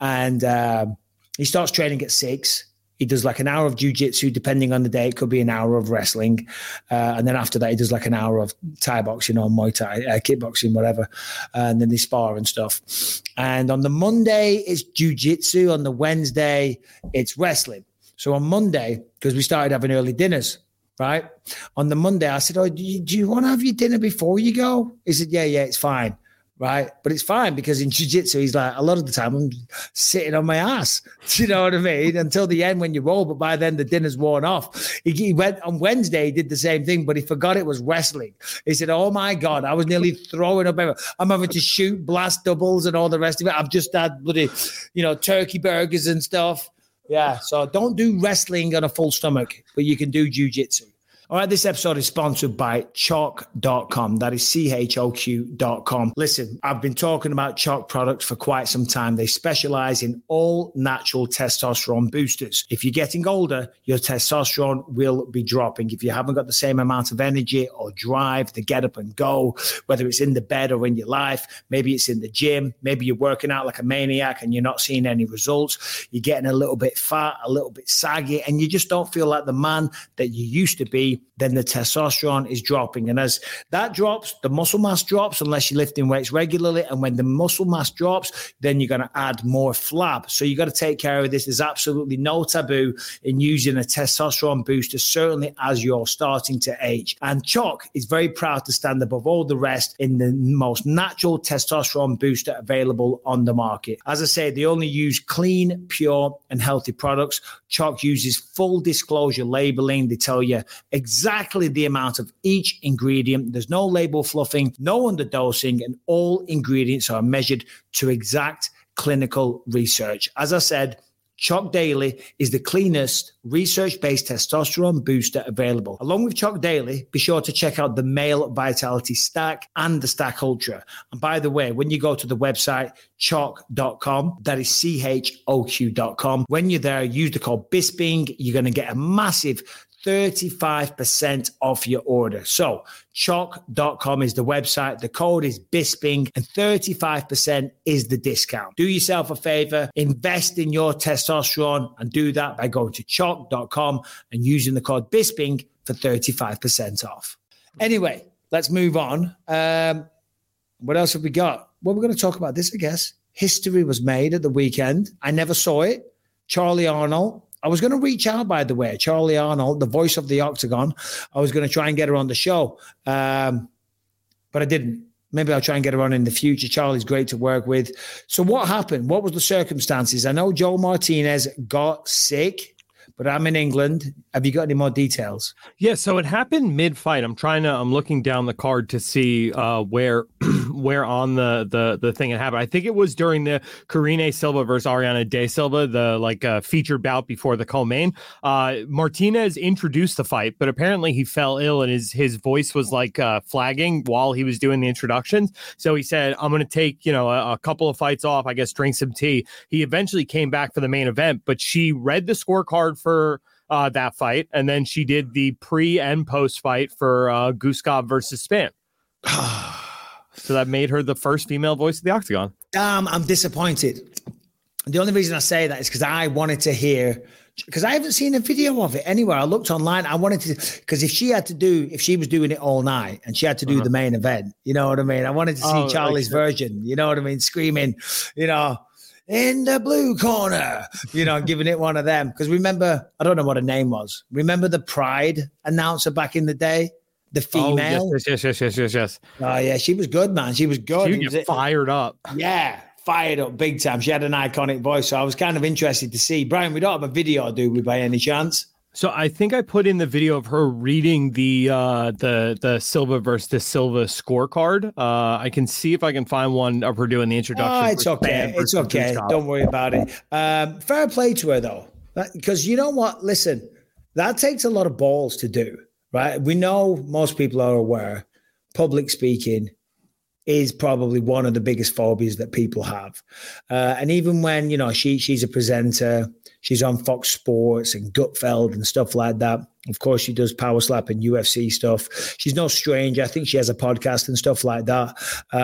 And he starts training at 6. He does like an hour of jiu-jitsu, depending on the day. It could be an hour of wrestling. And then after that, he does like an hour of Thai boxing or Muay Thai, kickboxing, whatever. And then they spar and stuff. And on the Monday, it's jiu-jitsu. On the Wednesday, it's wrestling. So on Monday, because we started having early dinners, right? On the Monday, I said, do you want to have your dinner before you go? He said, yeah, it's fine. Right. But it's fine because in jiu-jitsu, he's like, a lot of the time I'm sitting on my ass. Do you know what I mean? Until the end when you roll. But by then the dinner's worn off. He went on Wednesday, he did the same thing, but he forgot it was wrestling. He said, oh my God, I was nearly throwing up. I'm having to shoot blast doubles and all the rest of it. I've just had bloody, turkey burgers and stuff. Yeah. So don't do wrestling on a full stomach, but you can do jiu-jitsu. All right, this episode is sponsored by Choq.com. That is CHOQ.com. Listen, I've been talking about Choq products for quite some time. They specialize in all natural testosterone boosters. If you're getting older, your testosterone will be dropping. If you haven't got the same amount of energy or drive to get up and go, whether it's in the bed or in your life, maybe it's in the gym, maybe you're working out like a maniac and you're not seeing any results, you're getting a little bit fat, a little bit saggy, and you just don't feel like the man that you used to be, then the testosterone is dropping. And as that drops, the muscle mass drops unless you're lifting weights regularly. And when the muscle mass drops, then you're going to add more flab. So you got to take care of this. There's absolutely no taboo in using a testosterone booster, certainly as you're starting to age. And Choq is very proud to stand above all the rest in the most natural testosterone booster available on the market. As I say, they only use clean, pure, and healthy products. Choq uses full disclosure labeling. They tell you exactly the amount of each ingredient. There's no label fluffing, no underdosing, and all ingredients are measured to exact clinical research. As I said, Choq Daily is the cleanest research-based testosterone booster available. Along with Choq Daily, be sure to check out the Male Vitality Stack and the Stack Ultra. And by the way, when you go to the website, Choq.com, that is CHOQ.com, when you're there, use the code BISPING. You're going to get a massive 35% off your order. So Choq.com is the website. The code is BISPING and 35% is the discount. Do yourself a favor, invest in your testosterone and do that by going to Choq.com and using the code BISPING for 35% off. Anyway, let's move on. What else have we got? Well, we're going to talk about this, I guess. History was made at the weekend. I never saw it. Charlie Arnold. I was going to reach out, by the way, Charlie Arnold, the voice of the Octagon. I was going to try and get her on the show, but I didn't. Maybe I'll try and get her on in the future. Charlie's great to work with. So what happened? What was the circumstances? I know Joe Martinez got sick, but I'm in England. Have you got any more details? Yeah, so it happened mid-fight. I'm looking down the card to see where on the thing it happened. I think it was during the Karine Silva versus Ariana De Silva, the featured bout before the co-main. Martinez introduced the fight, but apparently he fell ill and his voice was flagging while he was doing the introductions. So he said, I'm going to take, a couple of fights off, I guess, drink some tea. He eventually came back for the main event, but she read the scorecard for that fight, and then she did the pre and post fight for Guskov versus Spann. So that made her the first female voice of the Octagon. Damn, I'm disappointed. The only reason I say that is because I wanted to hear, because I haven't seen a video of it anywhere. I looked online. I wanted to, because if she was doing it all night and she had to do the main event, you know what I mean? I wanted to see Charlie's version, you know what I mean? Screaming, in the blue corner, giving it one of them. Because remember, I don't know what her name was. Remember the Pride announcer back in the day? The female? Oh, yes. Oh, yeah, she was good, man. She was good. She was fired up. Yeah, fired up big time. She had an iconic voice, so I was kind of interested to see. Brian, we don't have a video, do we, by any chance? So I think I put in the video of her reading the Silva versus De Silva scorecard. I can see if I can find one of her doing the introduction. Oh, it's okay. It's okay. Don't worry about it. Fair play to her, though. Because you know what? Listen, that takes a lot of balls to do, right? We know most people are aware. Public speaking is probably one of the biggest phobias that people have. And even when, she's a presenter, she's on Fox Sports and Gutfeld and stuff like that. Of course, she does Power Slap and UFC stuff. She's no stranger. I think she has a podcast and stuff like that.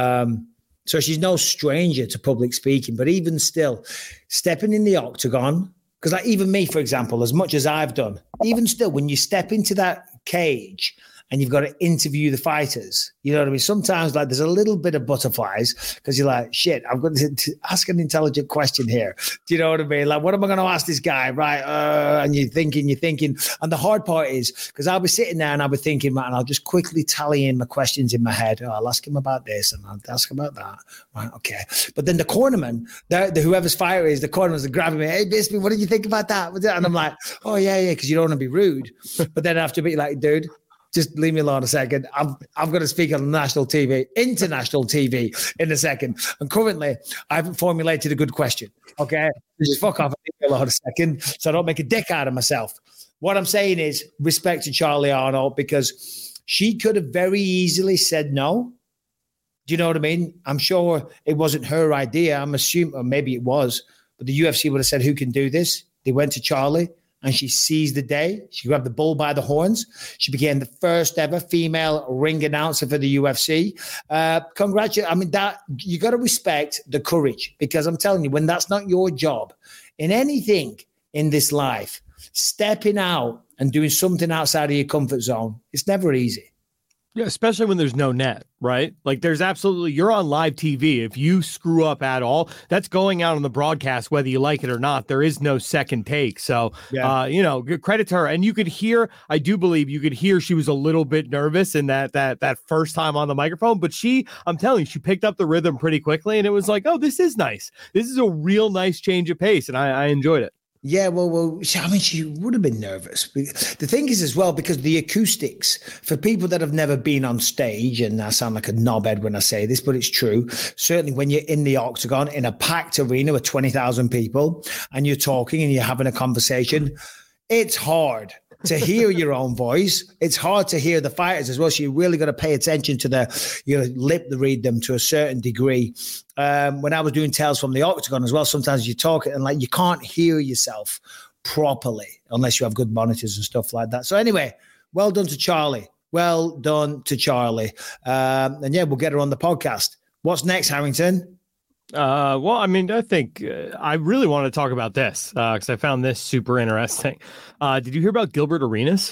So she's no stranger to public speaking. But even still, stepping in the octagon, because like even me, for example, as much as I've done, even still, when you step into that cage and you've got to interview the fighters, you know what I mean? Sometimes like there's a little bit of butterflies because you're like, shit, I've got to ask an intelligent question here. Do you know what I mean? Like, what am I going to ask this guy? Right. And you're thinking. And the hard part is because I'll be sitting there and I'll be thinking, man, I'll just quickly tally in my questions in my head. Oh, I'll ask him about this and I'll ask him about that. Right. Okay. But then the cornerman, whoever's fighter is, the cornerman's grabbing me. Hey, Bisping, what did you think about that? And I'm like, oh, yeah. Because you don't want to be rude. But then after be like, dude, just leave me alone a second. I'm going to speak on national TV, international TV in a second. And currently, I haven't formulated a good question. Okay? Just fuck off and leave me alone a second so I don't make a dick out of myself. What I'm saying is respect to Charlie Arnold because she could have very easily said no. Do you know what I mean? I'm sure it wasn't her idea. I'm assuming, or maybe it was, but the UFC would have said, who can do this? They went to Charlie. And she seized the day. She grabbed the bull by the horns. She became the first ever female ring announcer for the UFC. Congratulations. I mean, that you got to respect the courage because I'm telling you, when that's not your job in anything in this life, stepping out and doing something outside of your comfort zone, it's never easy. Yeah, especially when there's no net, right? Like there's absolutely, you're on live TV. If you screw up at all, that's going out on the broadcast, whether you like it or not. There is no second take. So, good credit to her. And you could hear, I do believe you could hear she was a little bit nervous in that first time on the microphone, but I'm telling you, she picked up the rhythm pretty quickly and it was like, oh, this is nice. This is a real nice change of pace. And I enjoyed it. Yeah, well, I mean, she would have been nervous. The thing is as well, because the acoustics, for people that have never been on stage, and I sound like a knobhead when I say this, but it's true. Certainly when you're in the octagon, in a packed arena with 20,000 people, and you're talking and you're having a conversation, it's hard to hear your own voice. It's hard to hear the fighters as well. So you really got to pay attention to lip read them to a certain degree. When I was doing Tales from the Octagon as well, sometimes you talk and like you can't hear yourself properly unless you have good monitors and stuff like that. So anyway, well done to Charlie. Well done to Charlie. And yeah, we'll get her on the podcast. What's next, Harrington? Well, I mean, I think I really want to talk about this because I found this super interesting. Did you hear about Gilbert Arenas?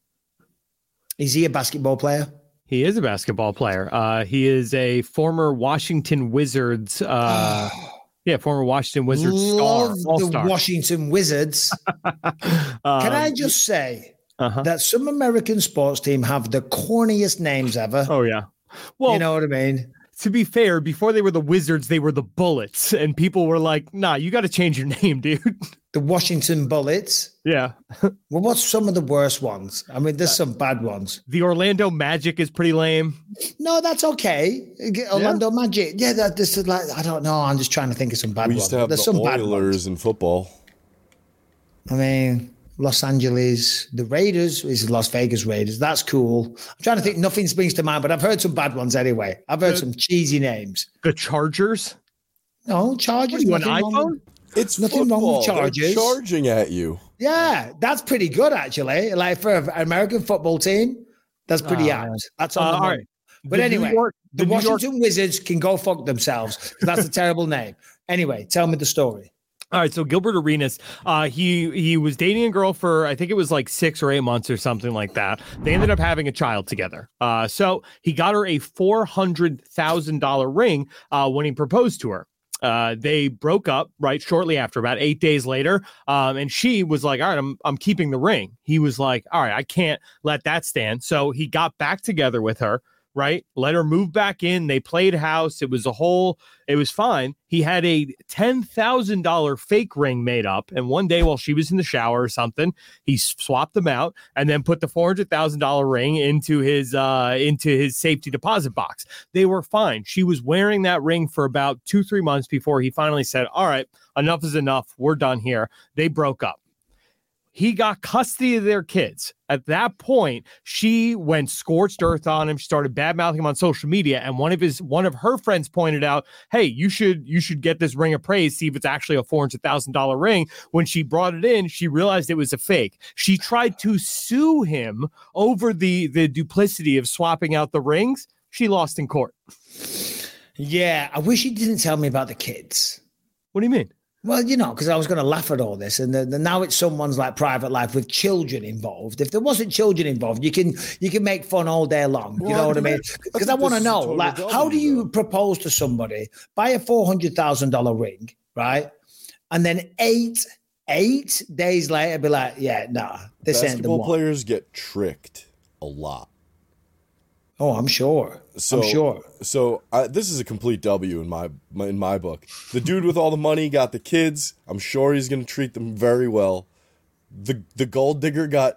Is he a basketball player? He is a basketball player. He is a former Washington Wizards. Former Washington Wizards Love star. All-star. The Washington Wizards. Can I just say that some American sports team have the corniest names ever? Oh, yeah. Well, you know what I mean? To be fair, before they were the Wizards, they were the Bullets. And people were like, nah, you got to change your name, dude. The Washington Bullets? Yeah. Well, what's some of the worst ones? I mean, there's some bad ones. The Orlando Magic is pretty lame. No, that's okay. Orlando Magic. Yeah, this is like, I don't know. I'm just trying to think of some bad ones. We used to have there's the some Oilers in football. I mean, Los Angeles, the Raiders is Las Vegas Raiders. That's cool. I'm trying to think. Nothing springs to mind, but I've heard some bad ones anyway. I've heard some cheesy names. The Chargers? No, Chargers. What, an iPhone? It's nothing football. wrong with Chargers. They're charging at you. Yeah, that's pretty good, actually. Like for an American football team, that's pretty apt. That's on the money. Right. But anyway, the Washington Wizards can go fuck themselves. That's a terrible name. Anyway, tell me the story. All right, so Gilbert Arenas, he was dating a girl for, I think it was like 6 or 8 months or something like that. They ended up having a child together. So he got her a $400,000 ring when he proposed to her. They broke up right shortly after, about 8 days later. And she was like, all right, I'm keeping the ring. He was like, all right, I can't let that stand. So he got back together with her. Right? Let her move back in. They played house. It was fine. He had a $10,000 fake ring made up. And one day while she was in the shower or something, he swapped them out and then put the $400,000 ring into his safety deposit box. They were fine. She was wearing that ring for about 2-3 months before he finally said, all right, enough is enough. We're done here. They broke up. He got custody of their kids. At that point, she went scorched earth on him. She started bad-mouthing him on social media. And one of her friends pointed out, hey, you should get this ring appraised, see if it's actually a $400,000 ring. When she brought it in, she realized it was a fake. She tried to sue him over the duplicity of swapping out the rings. She lost in court. Yeah, I wish he didn't tell me about the kids. What do you mean? Well, because I was going to laugh at all this, and now it's someone's like private life with children involved. If there wasn't children involved, you can make fun all day long. You know what I mean? Because I want to know, like, how do you propose to somebody, buy a $400,000 ring, right, and then eight days later be like, yeah, nah, this ain't the one. Basketball players get tricked a lot. Oh, I'm sure. So this is a complete W in my book. The dude with all the money got the kids. I'm sure he's going to treat them very well. The gold digger got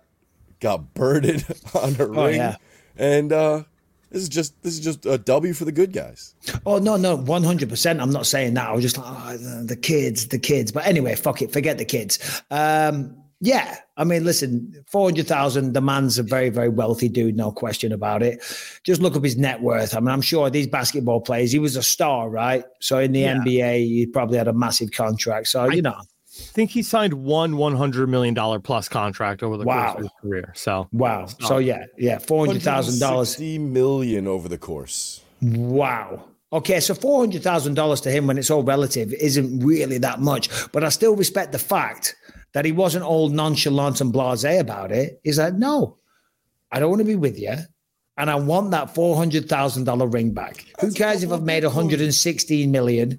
birded on her ring, yeah. And this is just a W for the good guys. Oh no, 100%. I'm not saying that. I was just like, the kids. But anyway, fuck it, forget the kids. Yeah, I mean, listen, 400,000. The man's a very, very wealthy dude, no question about it. Just look up his net worth. I mean, I'm sure these basketball players. He was a star, right? So in the NBA, he probably had a massive contract. So I think he signed one $100 million plus contract over the course of his career. So wow. So yeah, $400,000. $60 million over the course. Wow. Okay, so $400,000 to him, when it's all relative, isn't really that much. But I still respect the fact that he wasn't all nonchalant and blasé about it. He's like, no, I don't want to be with you, and I want that $400,000 ring back. Who cares if I've made $116 million?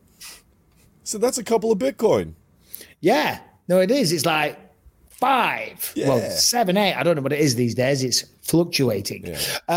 So that's a couple of Bitcoin. Yeah, no, it is. It's like 5, well, 7, 8. I don't know what it is these days. It's fluctuating.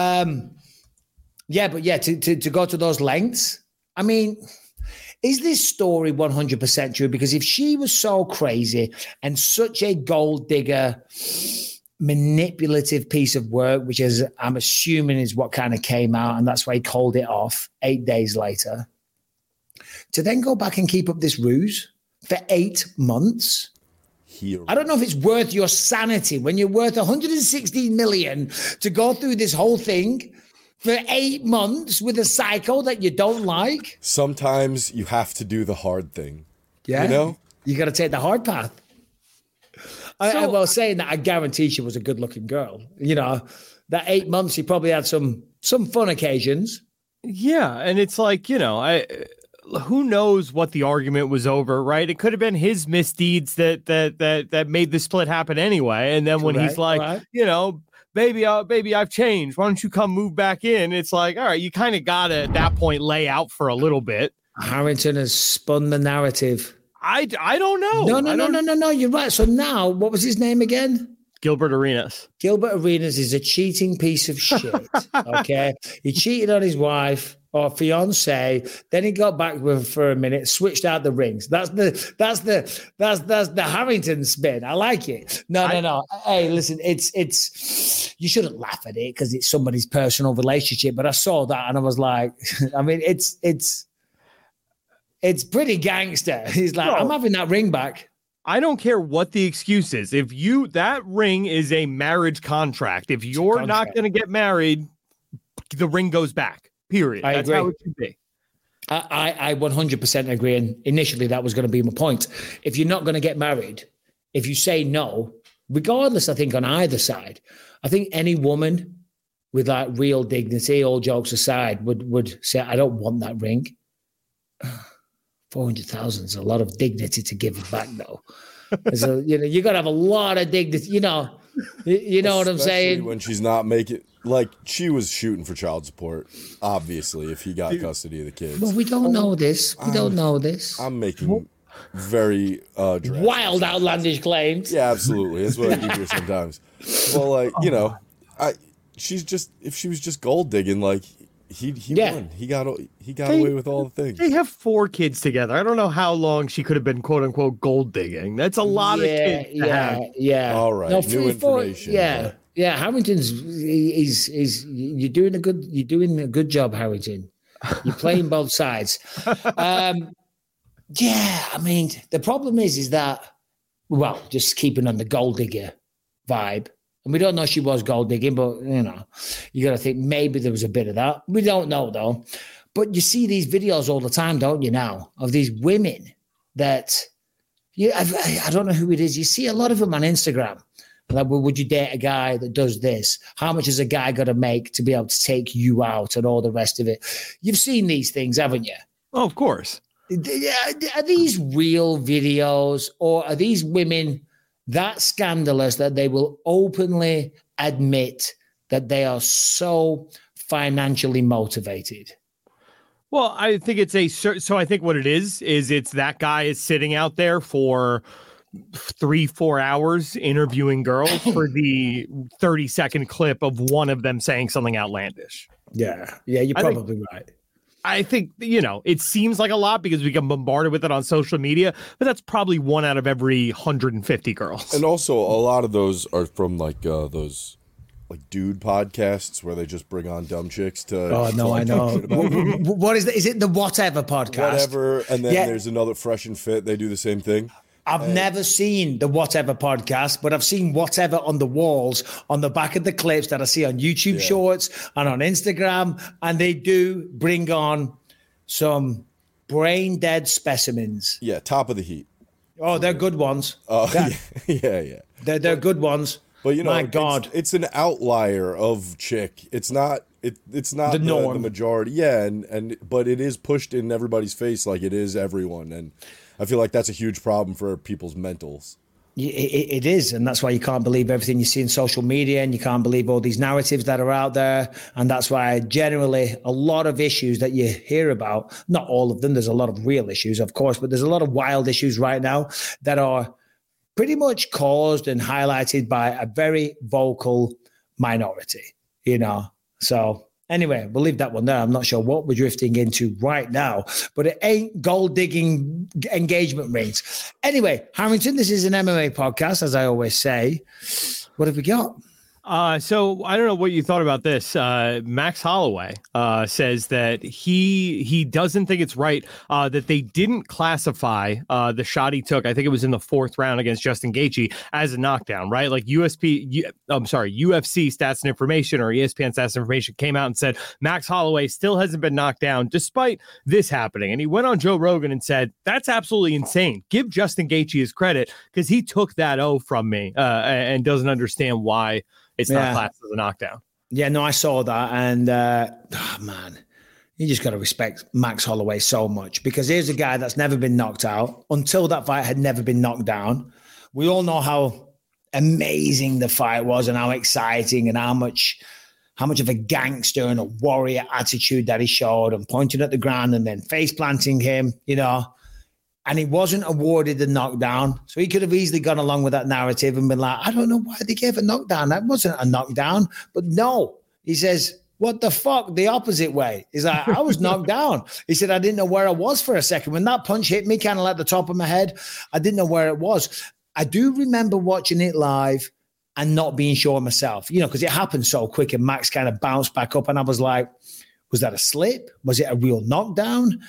Yeah. To go to those lengths, I mean, is this story 100% true? Because if she was so crazy and such a gold digger, manipulative piece of work, which is, I'm assuming, is what kind of came out, and that's why he called it off 8 days later, to then go back and keep up this ruse for 8 months. I don't know if it's worth your sanity when you're worth 116 million to go through this whole thing for 8 months with a psycho that you don't like. Sometimes you have to do the hard thing. Yeah. You got to take the hard path. Well, saying that, I guarantee she was a good looking girl. That 8 months, she probably had some fun occasions. Yeah. And it's like, who knows what the argument was over, right? It could have been his misdeeds that made the split happen anyway. And then when he's like, baby, I've changed. Why don't you come move back in? It's like, all right, you kind of got to, at that point, lay out for a little bit. Harrington has spun the narrative. I don't know. No. You're right. So now, what was his name again? Gilbert Arenas. Gilbert Arenas is a cheating piece of shit. Okay. He cheated on his wife or fiance. Then he got back with her for a minute, switched out the rings. That's the Harrington spin. I like it. No. Hey, listen, it's you shouldn't laugh at it because it's somebody's personal relationship. But I saw that and I was like, I mean, it's pretty gangster. He's like, I'm having that ring back. I don't care what the excuse is. If that ring is a marriage contract. If you're not going to get married, the ring goes back. Period. I agree. How it should be. I 100% agree. And initially, that was going to be my point. If you're not going to get married, if you say no, regardless, I think on either side, I think any woman with like real dignity, all jokes aside, would say, I don't want that ring. 400,000 is a lot of dignity to give it back, though. So, you got to have a lot of dignity. You know what I'm saying? When she's not making, like, she was shooting for child support, obviously, if he got custody of the kids. Well, we don't know this. I'm making very wild, outlandish claims. Yeah, absolutely. That's what I do here sometimes. Well, like, if she was just gold digging, like, he won. He got away with all the things. They have 4 kids together. I don't know how long she could have been quote unquote gold digging. That's a lot of kids. Yeah. All right. No, new information. Yeah. Harrington's you're doing a good job, Harrington. You're playing both sides. I mean, the problem is that well, just keeping on the gold digger vibe. And we don't know if she was gold digging, but, you got to think maybe there was a bit of that. We don't know, though. But you see these videos all the time, don't you, now, of these women that, I don't know who it is. You see a lot of them on Instagram. Like, well, would you date a guy that does this? How much has a guy got to make to be able to take you out and all the rest of it? You've seen these things, haven't you? Oh, of course. Are these real videos, or are these women that scandalous that they will openly admit that they are so financially motivated? Well, I think so I think what it is it's that guy is sitting out there for 3-4 hours interviewing girls for the 30-second clip of one of them saying something outlandish. Yeah, you're probably right. I think, it seems like a lot because we get bombarded with it on social media, but that's probably 1 out of every 150 girls. And also, a lot of those are from those dude podcasts where they just bring on dumb chicks to. Oh no, I know. What is it? Is it the Whatever podcast? Whatever, and then there's another Fresh and Fit. They do the same thing. I've never seen the Whatever podcast, but I've seen Whatever on the walls, on the back of the clips that I see on YouTube Shorts and on Instagram. And they do bring on some brain dead specimens. Yeah, top of the heat. Oh, they're good ones. Oh, yeah. They're good ones. But my God, it's an outlier of chick. It's not the norm, the majority. Yeah, but it is pushed in everybody's face like it is everyone, and I feel like that's a huge problem for people's mentals. It is, and that's why you can't believe everything you see in social media, and you can't believe all these narratives that are out there. And that's why generally a lot of issues that you hear about, not all of them, there's a lot of real issues, of course, but there's a lot of wild issues right now that are pretty much caused and highlighted by a very vocal minority, So anyway, we'll leave that one there. I'm not sure what we're drifting into right now, but it ain't gold digging engagement rings. Anyway, Harrington, this is an MMA podcast, as I always say. What have we got? So I don't know what you thought about this. Max Holloway says that he doesn't think it's right that they didn't classify the shot he took. I think it was in the 4th round against Justin Gaethje as a knockdown, right? Like UFC Stats and Information, or ESPN Stats and Information, came out and said Max Holloway still hasn't been knocked down despite this happening. And he went on Joe Rogan and said, that's absolutely insane. Give Justin Gaethje his credit because he took that O from me and doesn't understand why it's not classed as a knockdown. Yeah, no, I saw that. And, man, you just got to respect Max Holloway so much, because here's a guy that's never been knocked out. Until that fight had never been knocked down. We all know how amazing the fight was and how exciting and how much of a gangster and a warrior attitude that he showed, and pointing at the ground and then face planting him, And he wasn't awarded the knockdown. So he could have easily gone along with that narrative and been like, I don't know why they gave a knockdown. That wasn't a knockdown. But no, he says, what the fuck? The opposite way. He's like, I was knocked down. He said, I didn't know where I was for a second. When that punch hit me kind of like the top of my head, I didn't know where it was. I do remember watching it live and not being sure myself, because it happened so quick and Max kind of bounced back up. And I was like, was that a slip? Was it a real knockdown?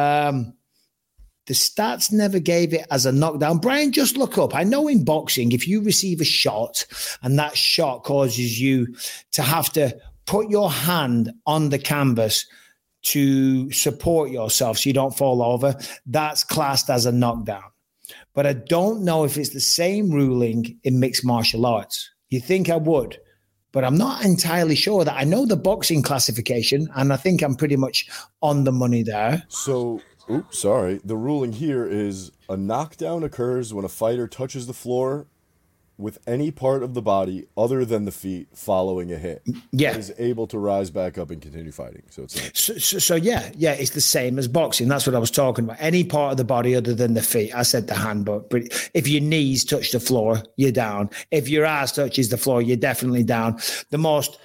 The stats never gave it as a knockdown. Brian, just look up. I know in boxing, if you receive a shot and that shot causes you to have to put your hand on the canvas to support yourself so you don't fall over, that's classed as a knockdown. But I don't know if it's the same ruling in mixed martial arts. You think I would, but I'm not entirely sure that. I know the boxing classification, and I think I'm pretty much on the money there. So... Oops, sorry. The ruling here is a knockdown occurs when a fighter touches the floor with any part of the body other than the feet following a hit. Yeah. And is able to rise back up and continue fighting. So it's it's the same as boxing. That's what I was talking about. Any part of the body other than the feet. I said the hand, but if your knees touch the floor, you're down. If your ass touches the floor, you're definitely down. The most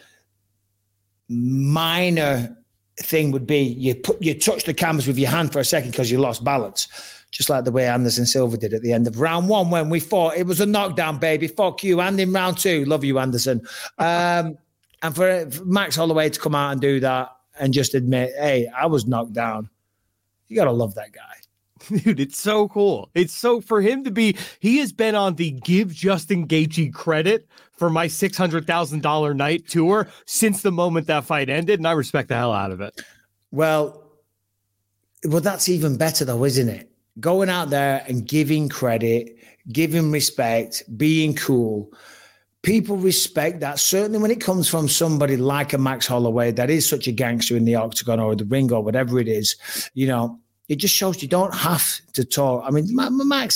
minor thing would be you touch the canvas with your hand for a second because you lost balance, just like the way Anderson Silva did at the end of round 1 when we fought. It was a knockdown, baby. Fuck you. And in round 2, love you, Anderson. And for Max Holloway to come out and do that and just admit, hey, I was knocked down. You got to love that guy. Dude, it's so cool. It's so for him to be, he has been on the give Justin Gaethje credit for my $600,000 night tour since the moment that fight ended. And I respect the hell out of it. Well, that's even better though, isn't it? Going out there and giving credit, giving respect, being cool. People respect that, certainly when it comes from somebody like a Max Holloway that is such a gangster in the octagon or the ring or whatever it is. You know, it just shows you don't have to talk. I mean, Max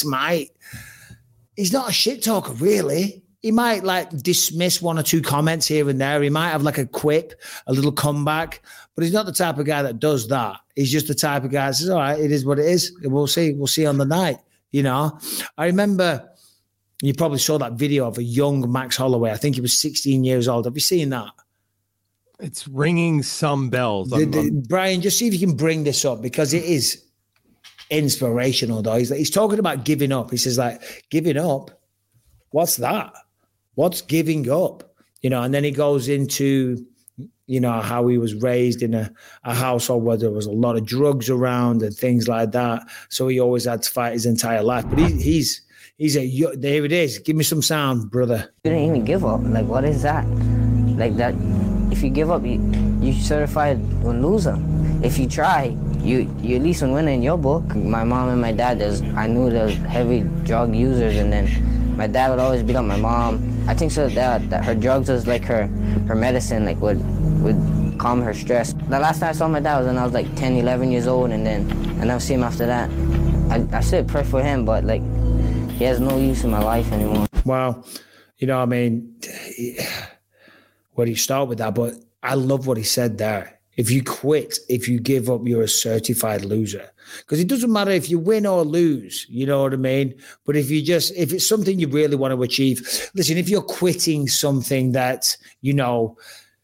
he's not a shit talker, really. He might like dismiss one or two comments here and there. He might have like a quip, a little comeback, but he's not the type of guy that does that. He's just the type of guy that says, all right, it is what it is. We'll see. We'll see on the night. You know, I remember you probably saw that video of a young Max Holloway. I think he was 16 years old. Have you seen that? It's ringing some bells. Brian, just see if you can bring this up because it is inspirational though. He's talking about giving up. He says like, giving up? What's that? What's giving up? You know, and then he goes into, you know, how he was raised in a household where there was a lot of drugs around and things like that. So he always had to fight his entire life. But he's there it is. Give me some sound, brother. You didn't even give up. Like, what is that? Like that, if you give up, you certified a loser. If you try, you at least a winner in your book. My mom and my dad, I knew there was heavy drug users, and then my dad would always beat up my mom. I think so that her drugs was like her medicine, like would calm her stress. The last time I saw my dad was when I was like 10, 11 years old, and then I never see him after that. I still pray for him, but like he has no use in my life anymore. Well, you know, I mean, where do you start with that? But I love what he said there. If you quit, if you give up, you're a certified loser. Because it doesn't matter if you win or lose, you know what I mean? But if it's something you really want to achieve, listen, if you're quitting something that, you know,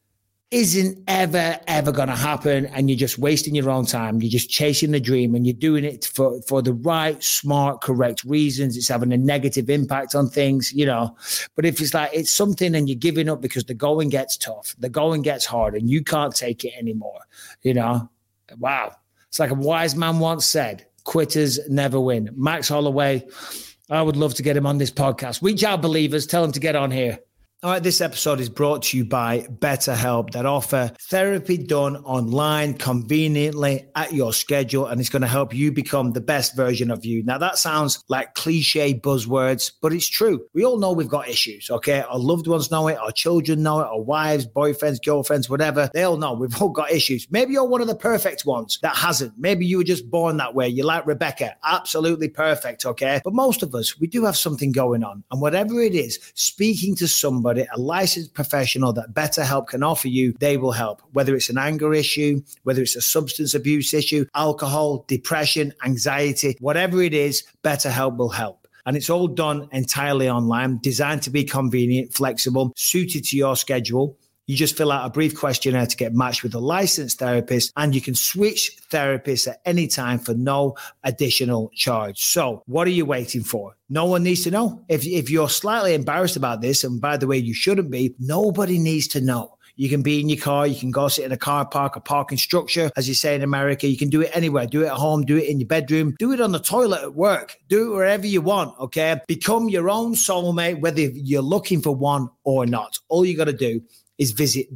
isn't ever going to happen and you're just wasting your own time, you're just chasing the dream and you're doing it for the right, smart, correct reasons, it's having a negative impact on things, you know. But if it's like it's something and you're giving up because the going gets tough, the going gets hard and you can't take it anymore, you know, wow. It's like a wise man once said, quitters never win. Max Holloway, I would love to get him on this podcast. Reach out, believers, tell him to get on here. All right, this episode is brought to you by BetterHelp that offer therapy done online conveniently at your schedule, and it's going to help you become the best version of you. Now, that sounds like cliche buzzwords, but it's true. We all know we've got issues, okay? Our loved ones know it, our children know it, our wives, boyfriends, girlfriends, whatever. They all know we've all got issues. Maybe you're one of the perfect ones that hasn't. Maybe you were just born that way. You're like Rebecca, absolutely perfect, okay? But most of us, we do have something going on, and whatever it is, speaking to somebody, a licensed professional that BetterHelp can offer you, they will help. Whether it's an anger issue, whether it's a substance abuse issue, alcohol, depression, anxiety, whatever it is, BetterHelp will help. And it's all done entirely online, designed to be convenient, flexible, suited to your schedule. You just fill out a brief questionnaire to get matched with a licensed therapist, and you can switch therapists at any time for no additional charge. So what are you waiting for? No one needs to know. If you're slightly embarrassed about this, and by the way, you shouldn't be, nobody needs to know. You can be in your car. You can go sit in a car park, a parking structure, as you say in America. You can do it anywhere. Do it at home. Do it in your bedroom. Do it on the toilet at work. Do it wherever you want, okay? Become your own soulmate, whether you're looking for one or not. All you got to do is visit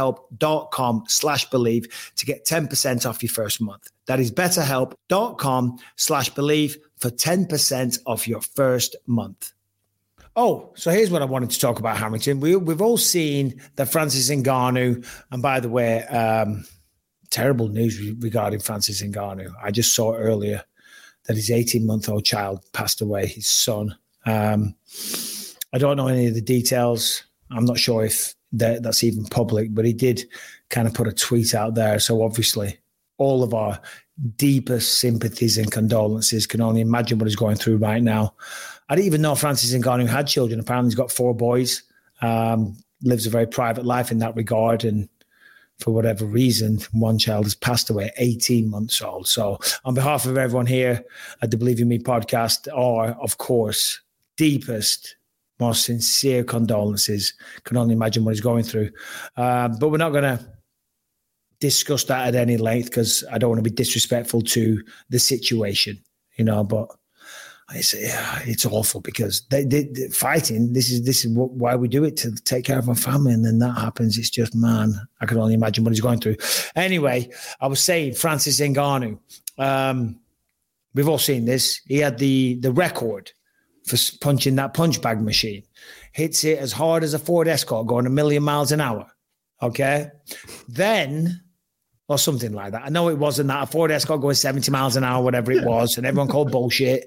betterhelp.com/believe to get 10% off your first month. That is betterhelp.com/believe for 10% off your first month. Oh, so here's what I wanted to talk about, Harrington. We've all seen that Francis Ngannou, and by the way, terrible news regarding Francis Ngannou. I just saw earlier that his 18-month-old child passed away, his son. I don't know any of the details. I'm not sure if that's even public, but he did kind of put a tweet out there. So obviously all of our deepest sympathies and condolences. Can only imagine what he's going through right now. I didn't even know Francis Ngannou had children. Apparently he's got 4 boys, lives a very private life in that regard. And for whatever reason, one child has passed away at 18 months old. So on behalf of everyone here at the Believe in Me podcast, our, of course, deepest, most sincere condolences. Can only imagine what he's going through. But we're not going to discuss that at any length because I don't want to be disrespectful to the situation. but it's awful because they fighting. This is why we do it, to take care of our family, and then that happens. It's just, man, I can only imagine what he's going through. Anyway, I was saying Francis Ngannou. We've all seen this. He had the record for punching that punch bag machine. Hits it as hard as a Ford Escort going 1,000,000 miles an hour. Okay, then. Or something like that. I know it wasn't that. A Ford Escort going 70 miles an hour, whatever it was, and everyone called bullshit.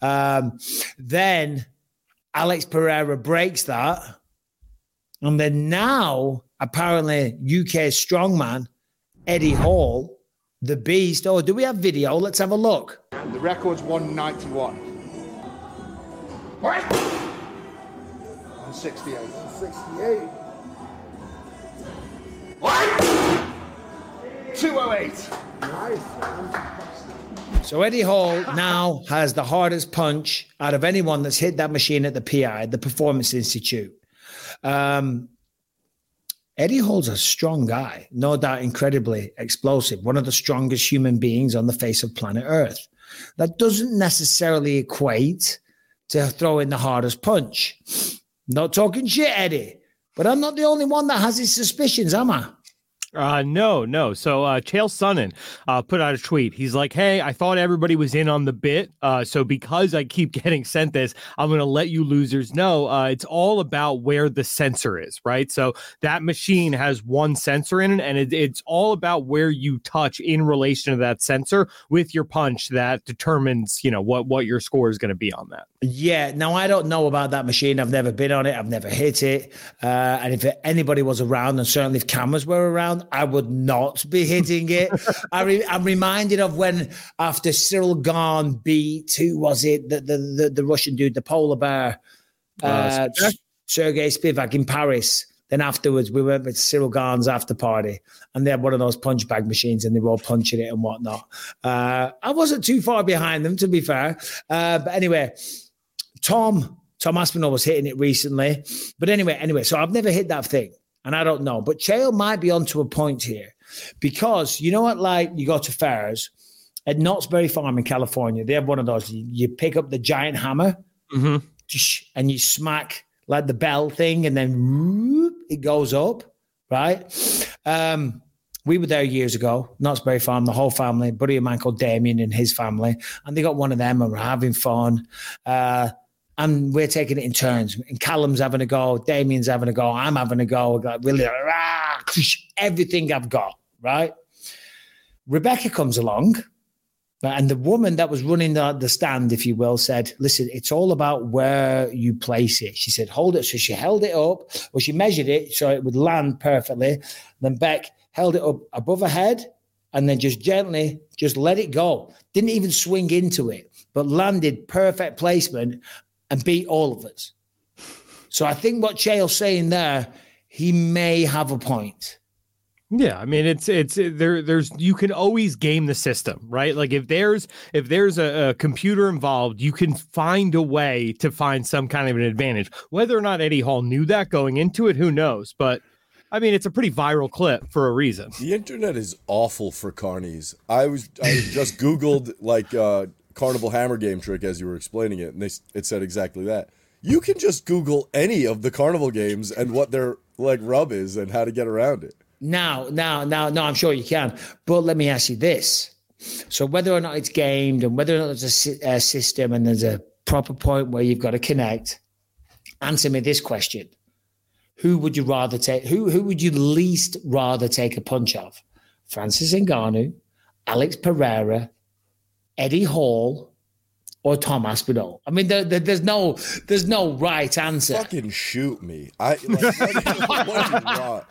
Then Alex Pereira breaks that. And then now, apparently, UK strongman Eddie Hall, the beast. Oh, do we have video? Let's have a look. The record's 191. What? 168. 68. What? 208. Nice, man. So Eddie Hall now has the hardest punch out of anyone that's hit that machine at the PI, the Performance Institute. Eddie Hall's a strong guy, no doubt incredibly explosive, one of the strongest human beings on the face of planet Earth. That doesn't necessarily equate to throwing the hardest punch. Not talking shit, Eddie, but I'm not the only one that has his suspicions, am I? No. So Chael Sonnen put out a tweet. He's like, hey, I thought everybody was in on the bit. So because I keep getting sent this, I'm going to let you losers know it's all about where the sensor is, right? So that machine has one sensor in it, and it's all about where you touch in relation to that sensor with your punch that determines, what your score is going to be on that. Yeah. Now, I don't know about that machine. I've never been on it. I've never hit it. And if anybody was around, and certainly if cameras were around, I would not be hitting it. I'm reminded of when after Cyril Gane beat, who was it? The Russian dude, the polar bear, Sergei Spivak in Paris. Then afterwards, we went with Cyril Gane's after party, and they had one of those punch bag machines, and they were all punching it and whatnot. I wasn't too far behind them, to be fair. But anyway, Tom Aspinall was hitting it recently. But anyway, so I've never hit that thing. And I don't know, but Chael might be onto a point here, because you know what? Like, you go to fairs at Knott's Berry Farm in California. They have one of those. You pick up the giant hammer and you smack like the bell thing, and then it goes up, right? We were there years ago, Knott's Berry Farm, the whole family, buddy of mine called Damien and his family, and they got one of them, and we're having fun. And we're taking it in turns. And Callum's having a go. Damien's having a go. I'm having a go. Like, really, everything I've got, right? Rebecca comes along, and the woman that was running the stand, if you will, said, listen, it's all about where you place it. She said, hold it. So she held it up, or she measured it so it would land perfectly. Then Beck held it up above her head, and then just gently just let it go. Didn't even swing into it, but landed perfect placement and beat all of us. So I think what Chael's saying there, he may have a point. Yeah, I mean, there's you can always game the system, right? Like if there's a computer involved, you can find a way to find some kind of an advantage. Whether or not Eddie Hall knew that going into it, who knows? But I mean, it's a pretty viral clip for a reason. The internet is awful for carnies. I just Googled Carnival Hammer Game Trick as you were explaining it, and it said exactly that. You can just Google any of the carnival games and what their rub is and how to get around it. No, I'm sure you can. But let me ask you this. So whether or not it's gamed, and whether or not there's a system and there's a proper point where you've got to connect, answer me this question. Who would you rather take? Who would you least rather take a punch of? Francis Ngannou, Alex Pereira, Eddie Hall, or Tom Aspinall? I mean, there's no right answer. Fucking shoot me! What do you want?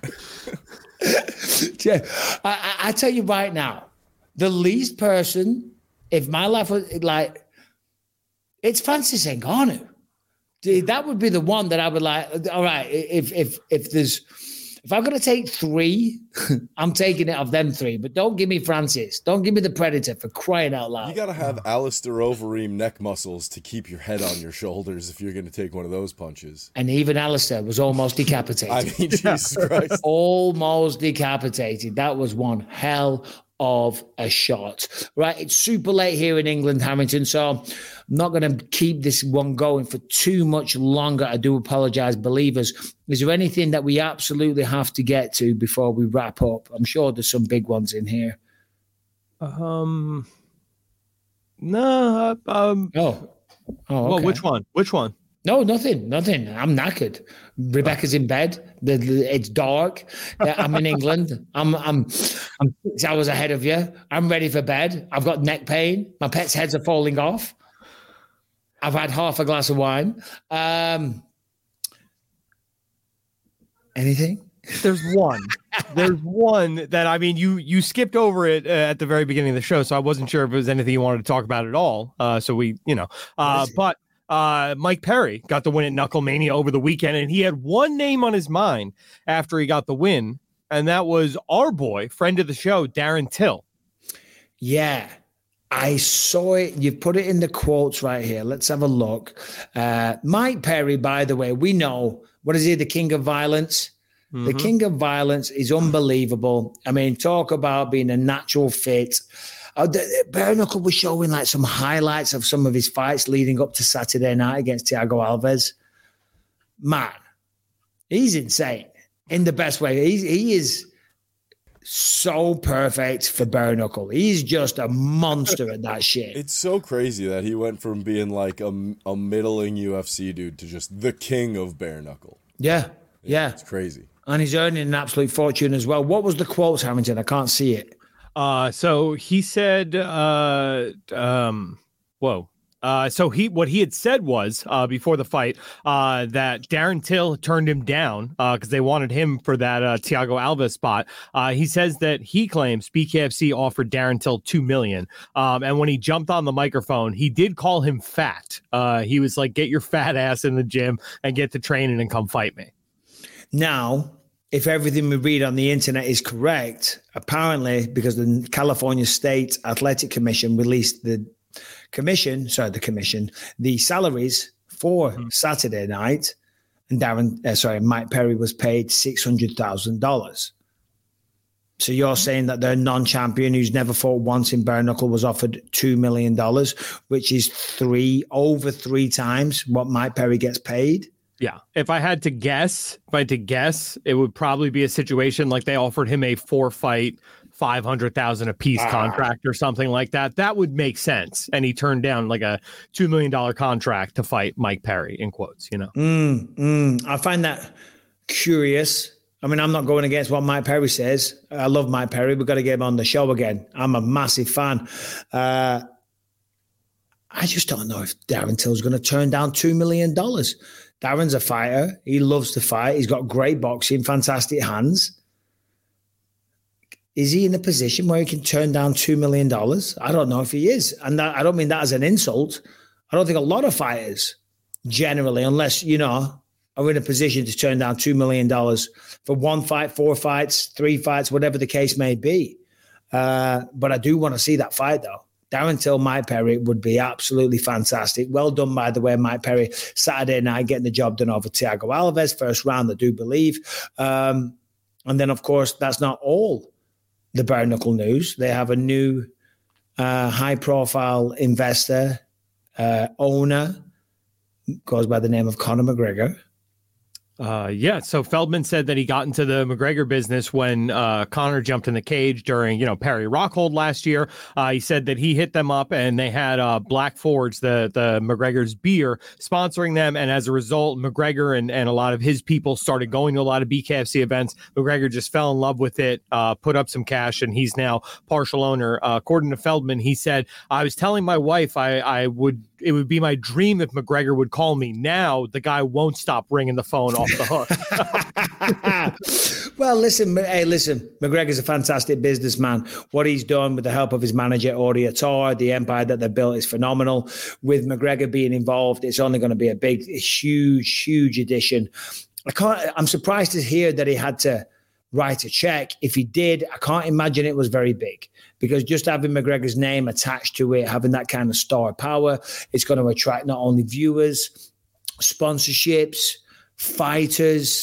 I tell you right now, the least person, if my life was like, it's Francis Ngannou. That would be the one that I would like. All right, if I'm going to take three, I'm taking it of them three. But don't give me Francis. Don't give me the Predator, for crying out loud. You got to have Alistair Overeem neck muscles to keep your head on your shoulders if you're going to take one of those punches. And even Alistair was almost decapitated. I mean, Jesus Christ. Almost decapitated. That was one hell of a shot. Right, it's super late here in England, Harrington, so I'm not going to keep this one going for too much longer. I do apologize, believers. Is there anything that we absolutely have to get to before we wrap up? I'm sure there's some big ones in here. No. Well, okay. Which one? No, nothing. I'm knackered. Rebecca's in bed. It's dark. I'm in England. I'm 6 hours ahead of you. I'm ready for bed. I've got neck pain. My pet's heads are falling off. I've had half a glass of wine. Anything? There's one. There's one that, I mean, you skipped over it at the very beginning of the show, so I wasn't sure if it was anything you wanted to talk about at all. So we, but Mike Perry got the win at Knucklemania over the weekend, and he had one name on his mind after he got the win, and that was our boy, friend of the show, Darren Till. Yeah, I saw it. You put it in the quotes right here. Let's have a look. Mike Perry, by the way, we know, what is he, the king of violence? Mm-hmm. The king of violence is unbelievable. I mean, talk about being a natural fit. Bare Knuckle was showing like some highlights of some of his fights leading up to Saturday night against Thiago Alves. Man, he's insane in the best way. He is so perfect for Bare Knuckle. He's just a monster at that shit. It's so crazy that he went from being like a middling UFC dude to just the king of Bare Knuckle. Yeah. It's crazy. And he's earning an absolute fortune as well. What was the quotes, Harrington? I can't see it. So he said, what he had said was before the fight that Darren Till turned him down because they wanted him for that Thiago Alves spot. He says that he claims BKFC offered Darren Till $2 million. And when he jumped on the microphone, he did call him fat. He was like, "Get your fat ass in the gym and get to training and come fight me." Now, if everything we read on the internet is correct, apparently, because the California State Athletic Commission released the salaries for Saturday night, and Mike Perry was paid $600,000. So you're saying that their non-champion who's never fought once in bare knuckle was offered $2 million, which is over three times what Mike Perry gets paid? Yeah. If I had to guess, it would probably be a situation like they offered him a 4-fight, $500,000 a piece contract or something like that. That would make sense. And he turned down like a $2 million contract to fight Mike Perry, in quotes, I find that curious. I mean, I'm not going against what Mike Perry says. I love Mike Perry. We've got to get him on the show again. I'm a massive fan. I just don't know if Darren Till's going to turn down $2 million. Darren's a fighter. He loves to fight. He's got great boxing, fantastic hands. Is he in a position where he can turn down $2 million? I don't know if he is. And I don't mean that as an insult. I don't think a lot of fighters generally, unless, are in a position to turn down $2 million for one fight, 4 fights, 3 fights, whatever the case may be. But I do want to see that fight, though. Darren Till, Mike Perry would be absolutely fantastic. Well done, by the way, Mike Perry. Saturday night, getting the job done over Thiago Alves. First round, I do believe. And then, of course, that's not all the bare knuckle news. They have a new high-profile investor, owner, goes by the name of Conor McGregor. So Feldman said that he got into the McGregor business when Conor jumped in the cage during, Perry Rockhold last year. He said that he hit them up and they had Black Forge, the McGregor's beer, sponsoring them. And as a result, McGregor and a lot of his people started going to a lot of BKFC events. McGregor just fell in love with it, put up some cash, and he's now partial owner. According to Feldman, he said, "I was telling my wife it would be my dream if McGregor would call me. Now the guy won't stop ringing the phone off the hook." Well, listen, McGregor's a fantastic businessman. What he's done with the help of his manager, Audie Attar, the empire that they've built is phenomenal. With McGregor being involved, it's only going to be a huge addition. I'm surprised to hear that he had to write a check. If he did, I can't imagine it was very big, because just having McGregor's name attached to it, having that kind of star power, it's going to attract not only viewers, sponsorships, fighters,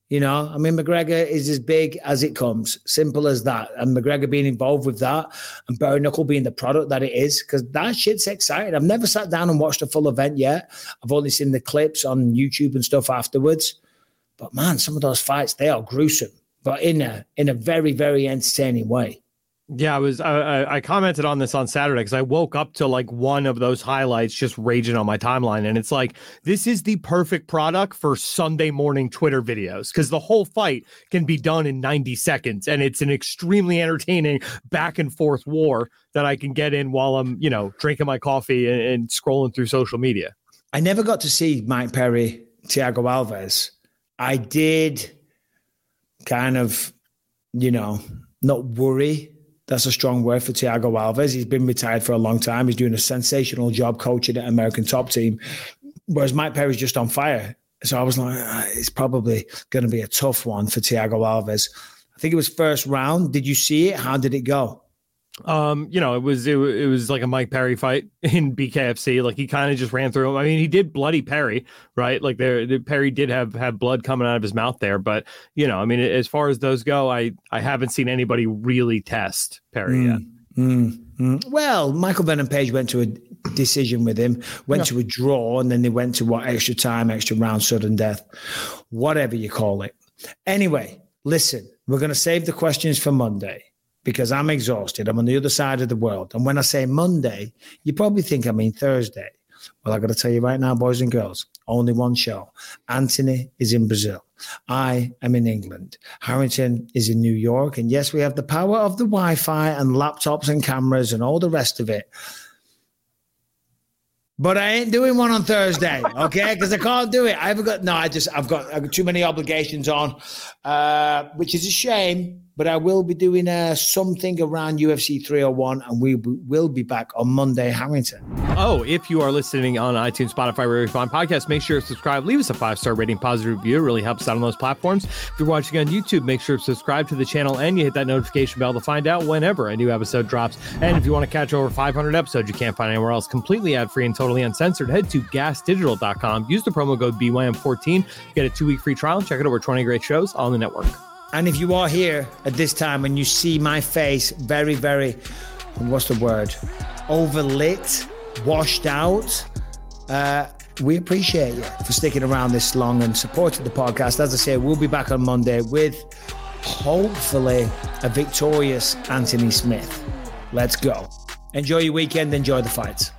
You know, I mean, McGregor is as big as it comes. Simple as that. And McGregor being involved with that and bare knuckle being the product that it is, because that shit's exciting. I've never sat down and watched a full event yet. I've only seen the clips on YouTube and stuff afterwards. But man, some of those fights, they are gruesome, but in a very, very entertaining way. Yeah, I commented on this on Saturday because I woke up to like one of those highlights just raging on my timeline. And it's like, this is the perfect product for Sunday morning Twitter videos because the whole fight can be done in 90 seconds. And it's an extremely entertaining back and forth war that I can get in while I'm, you know, drinking my coffee and scrolling through social media. I never got to see Mike Perry, Thiago Alves. I did kind of, you know, not worry. That's a strong word for Thiago Alves. He's been retired for a long time. He's doing a sensational job coaching at American Top Team, whereas Mike Perry's just on fire. So I was like, it's probably going to be a tough one for Thiago Alves. I think it was first round. Did you see it? How did it go? You know, it was like a Mike Perry fight in BKFC. Like he kind of just ran through him. I mean, he did bloody Perry, right? Like Perry did have blood coming out of his mouth there. But, you know, I mean, as far as those go, I haven't seen anybody really test Perry yet. Well, Michael Venom Page went to a decision with him, went to a draw, and then they went to extra time, extra round, sudden death, whatever you call it. Anyway, listen, we're going to save the questions for Monday, because I'm exhausted. I'm on the other side of the world. And when I say Monday, you probably think I mean Thursday. Well, I got to tell you right now, boys and girls, only one show. Anthony is in Brazil. I am in England. Harrington is in New York. And yes, we have the power of the Wi-Fi and laptops and cameras and all the rest of it. But I ain't doing one on Thursday, okay? Because I can't do it. I've got too many obligations on, which is a shame. But I will be doing something around UFC 301, and we will be back on Monday, Harrington. Oh, if you are listening on iTunes, Spotify, wherever you find podcasts, make sure to subscribe. Leave us a 5-star rating, positive review. It really helps out on those platforms. If you're watching on YouTube, make sure to subscribe to the channel and you hit that notification bell to find out whenever a new episode drops. And if you want to catch over 500 episodes you can't find anywhere else, completely ad-free and totally uncensored, head to gasdigital.com. Use the promo code BYM14. Get a 2-week free trial. Check out over 20 great shows on the network. And if you are here at this time and you see my face very, very, what's the word? Overlit, washed out, we appreciate you for sticking around this long and supporting the podcast. As I say, we'll be back on Monday with hopefully a victorious Anthony Smith. Let's go. Enjoy your weekend. Enjoy the fights.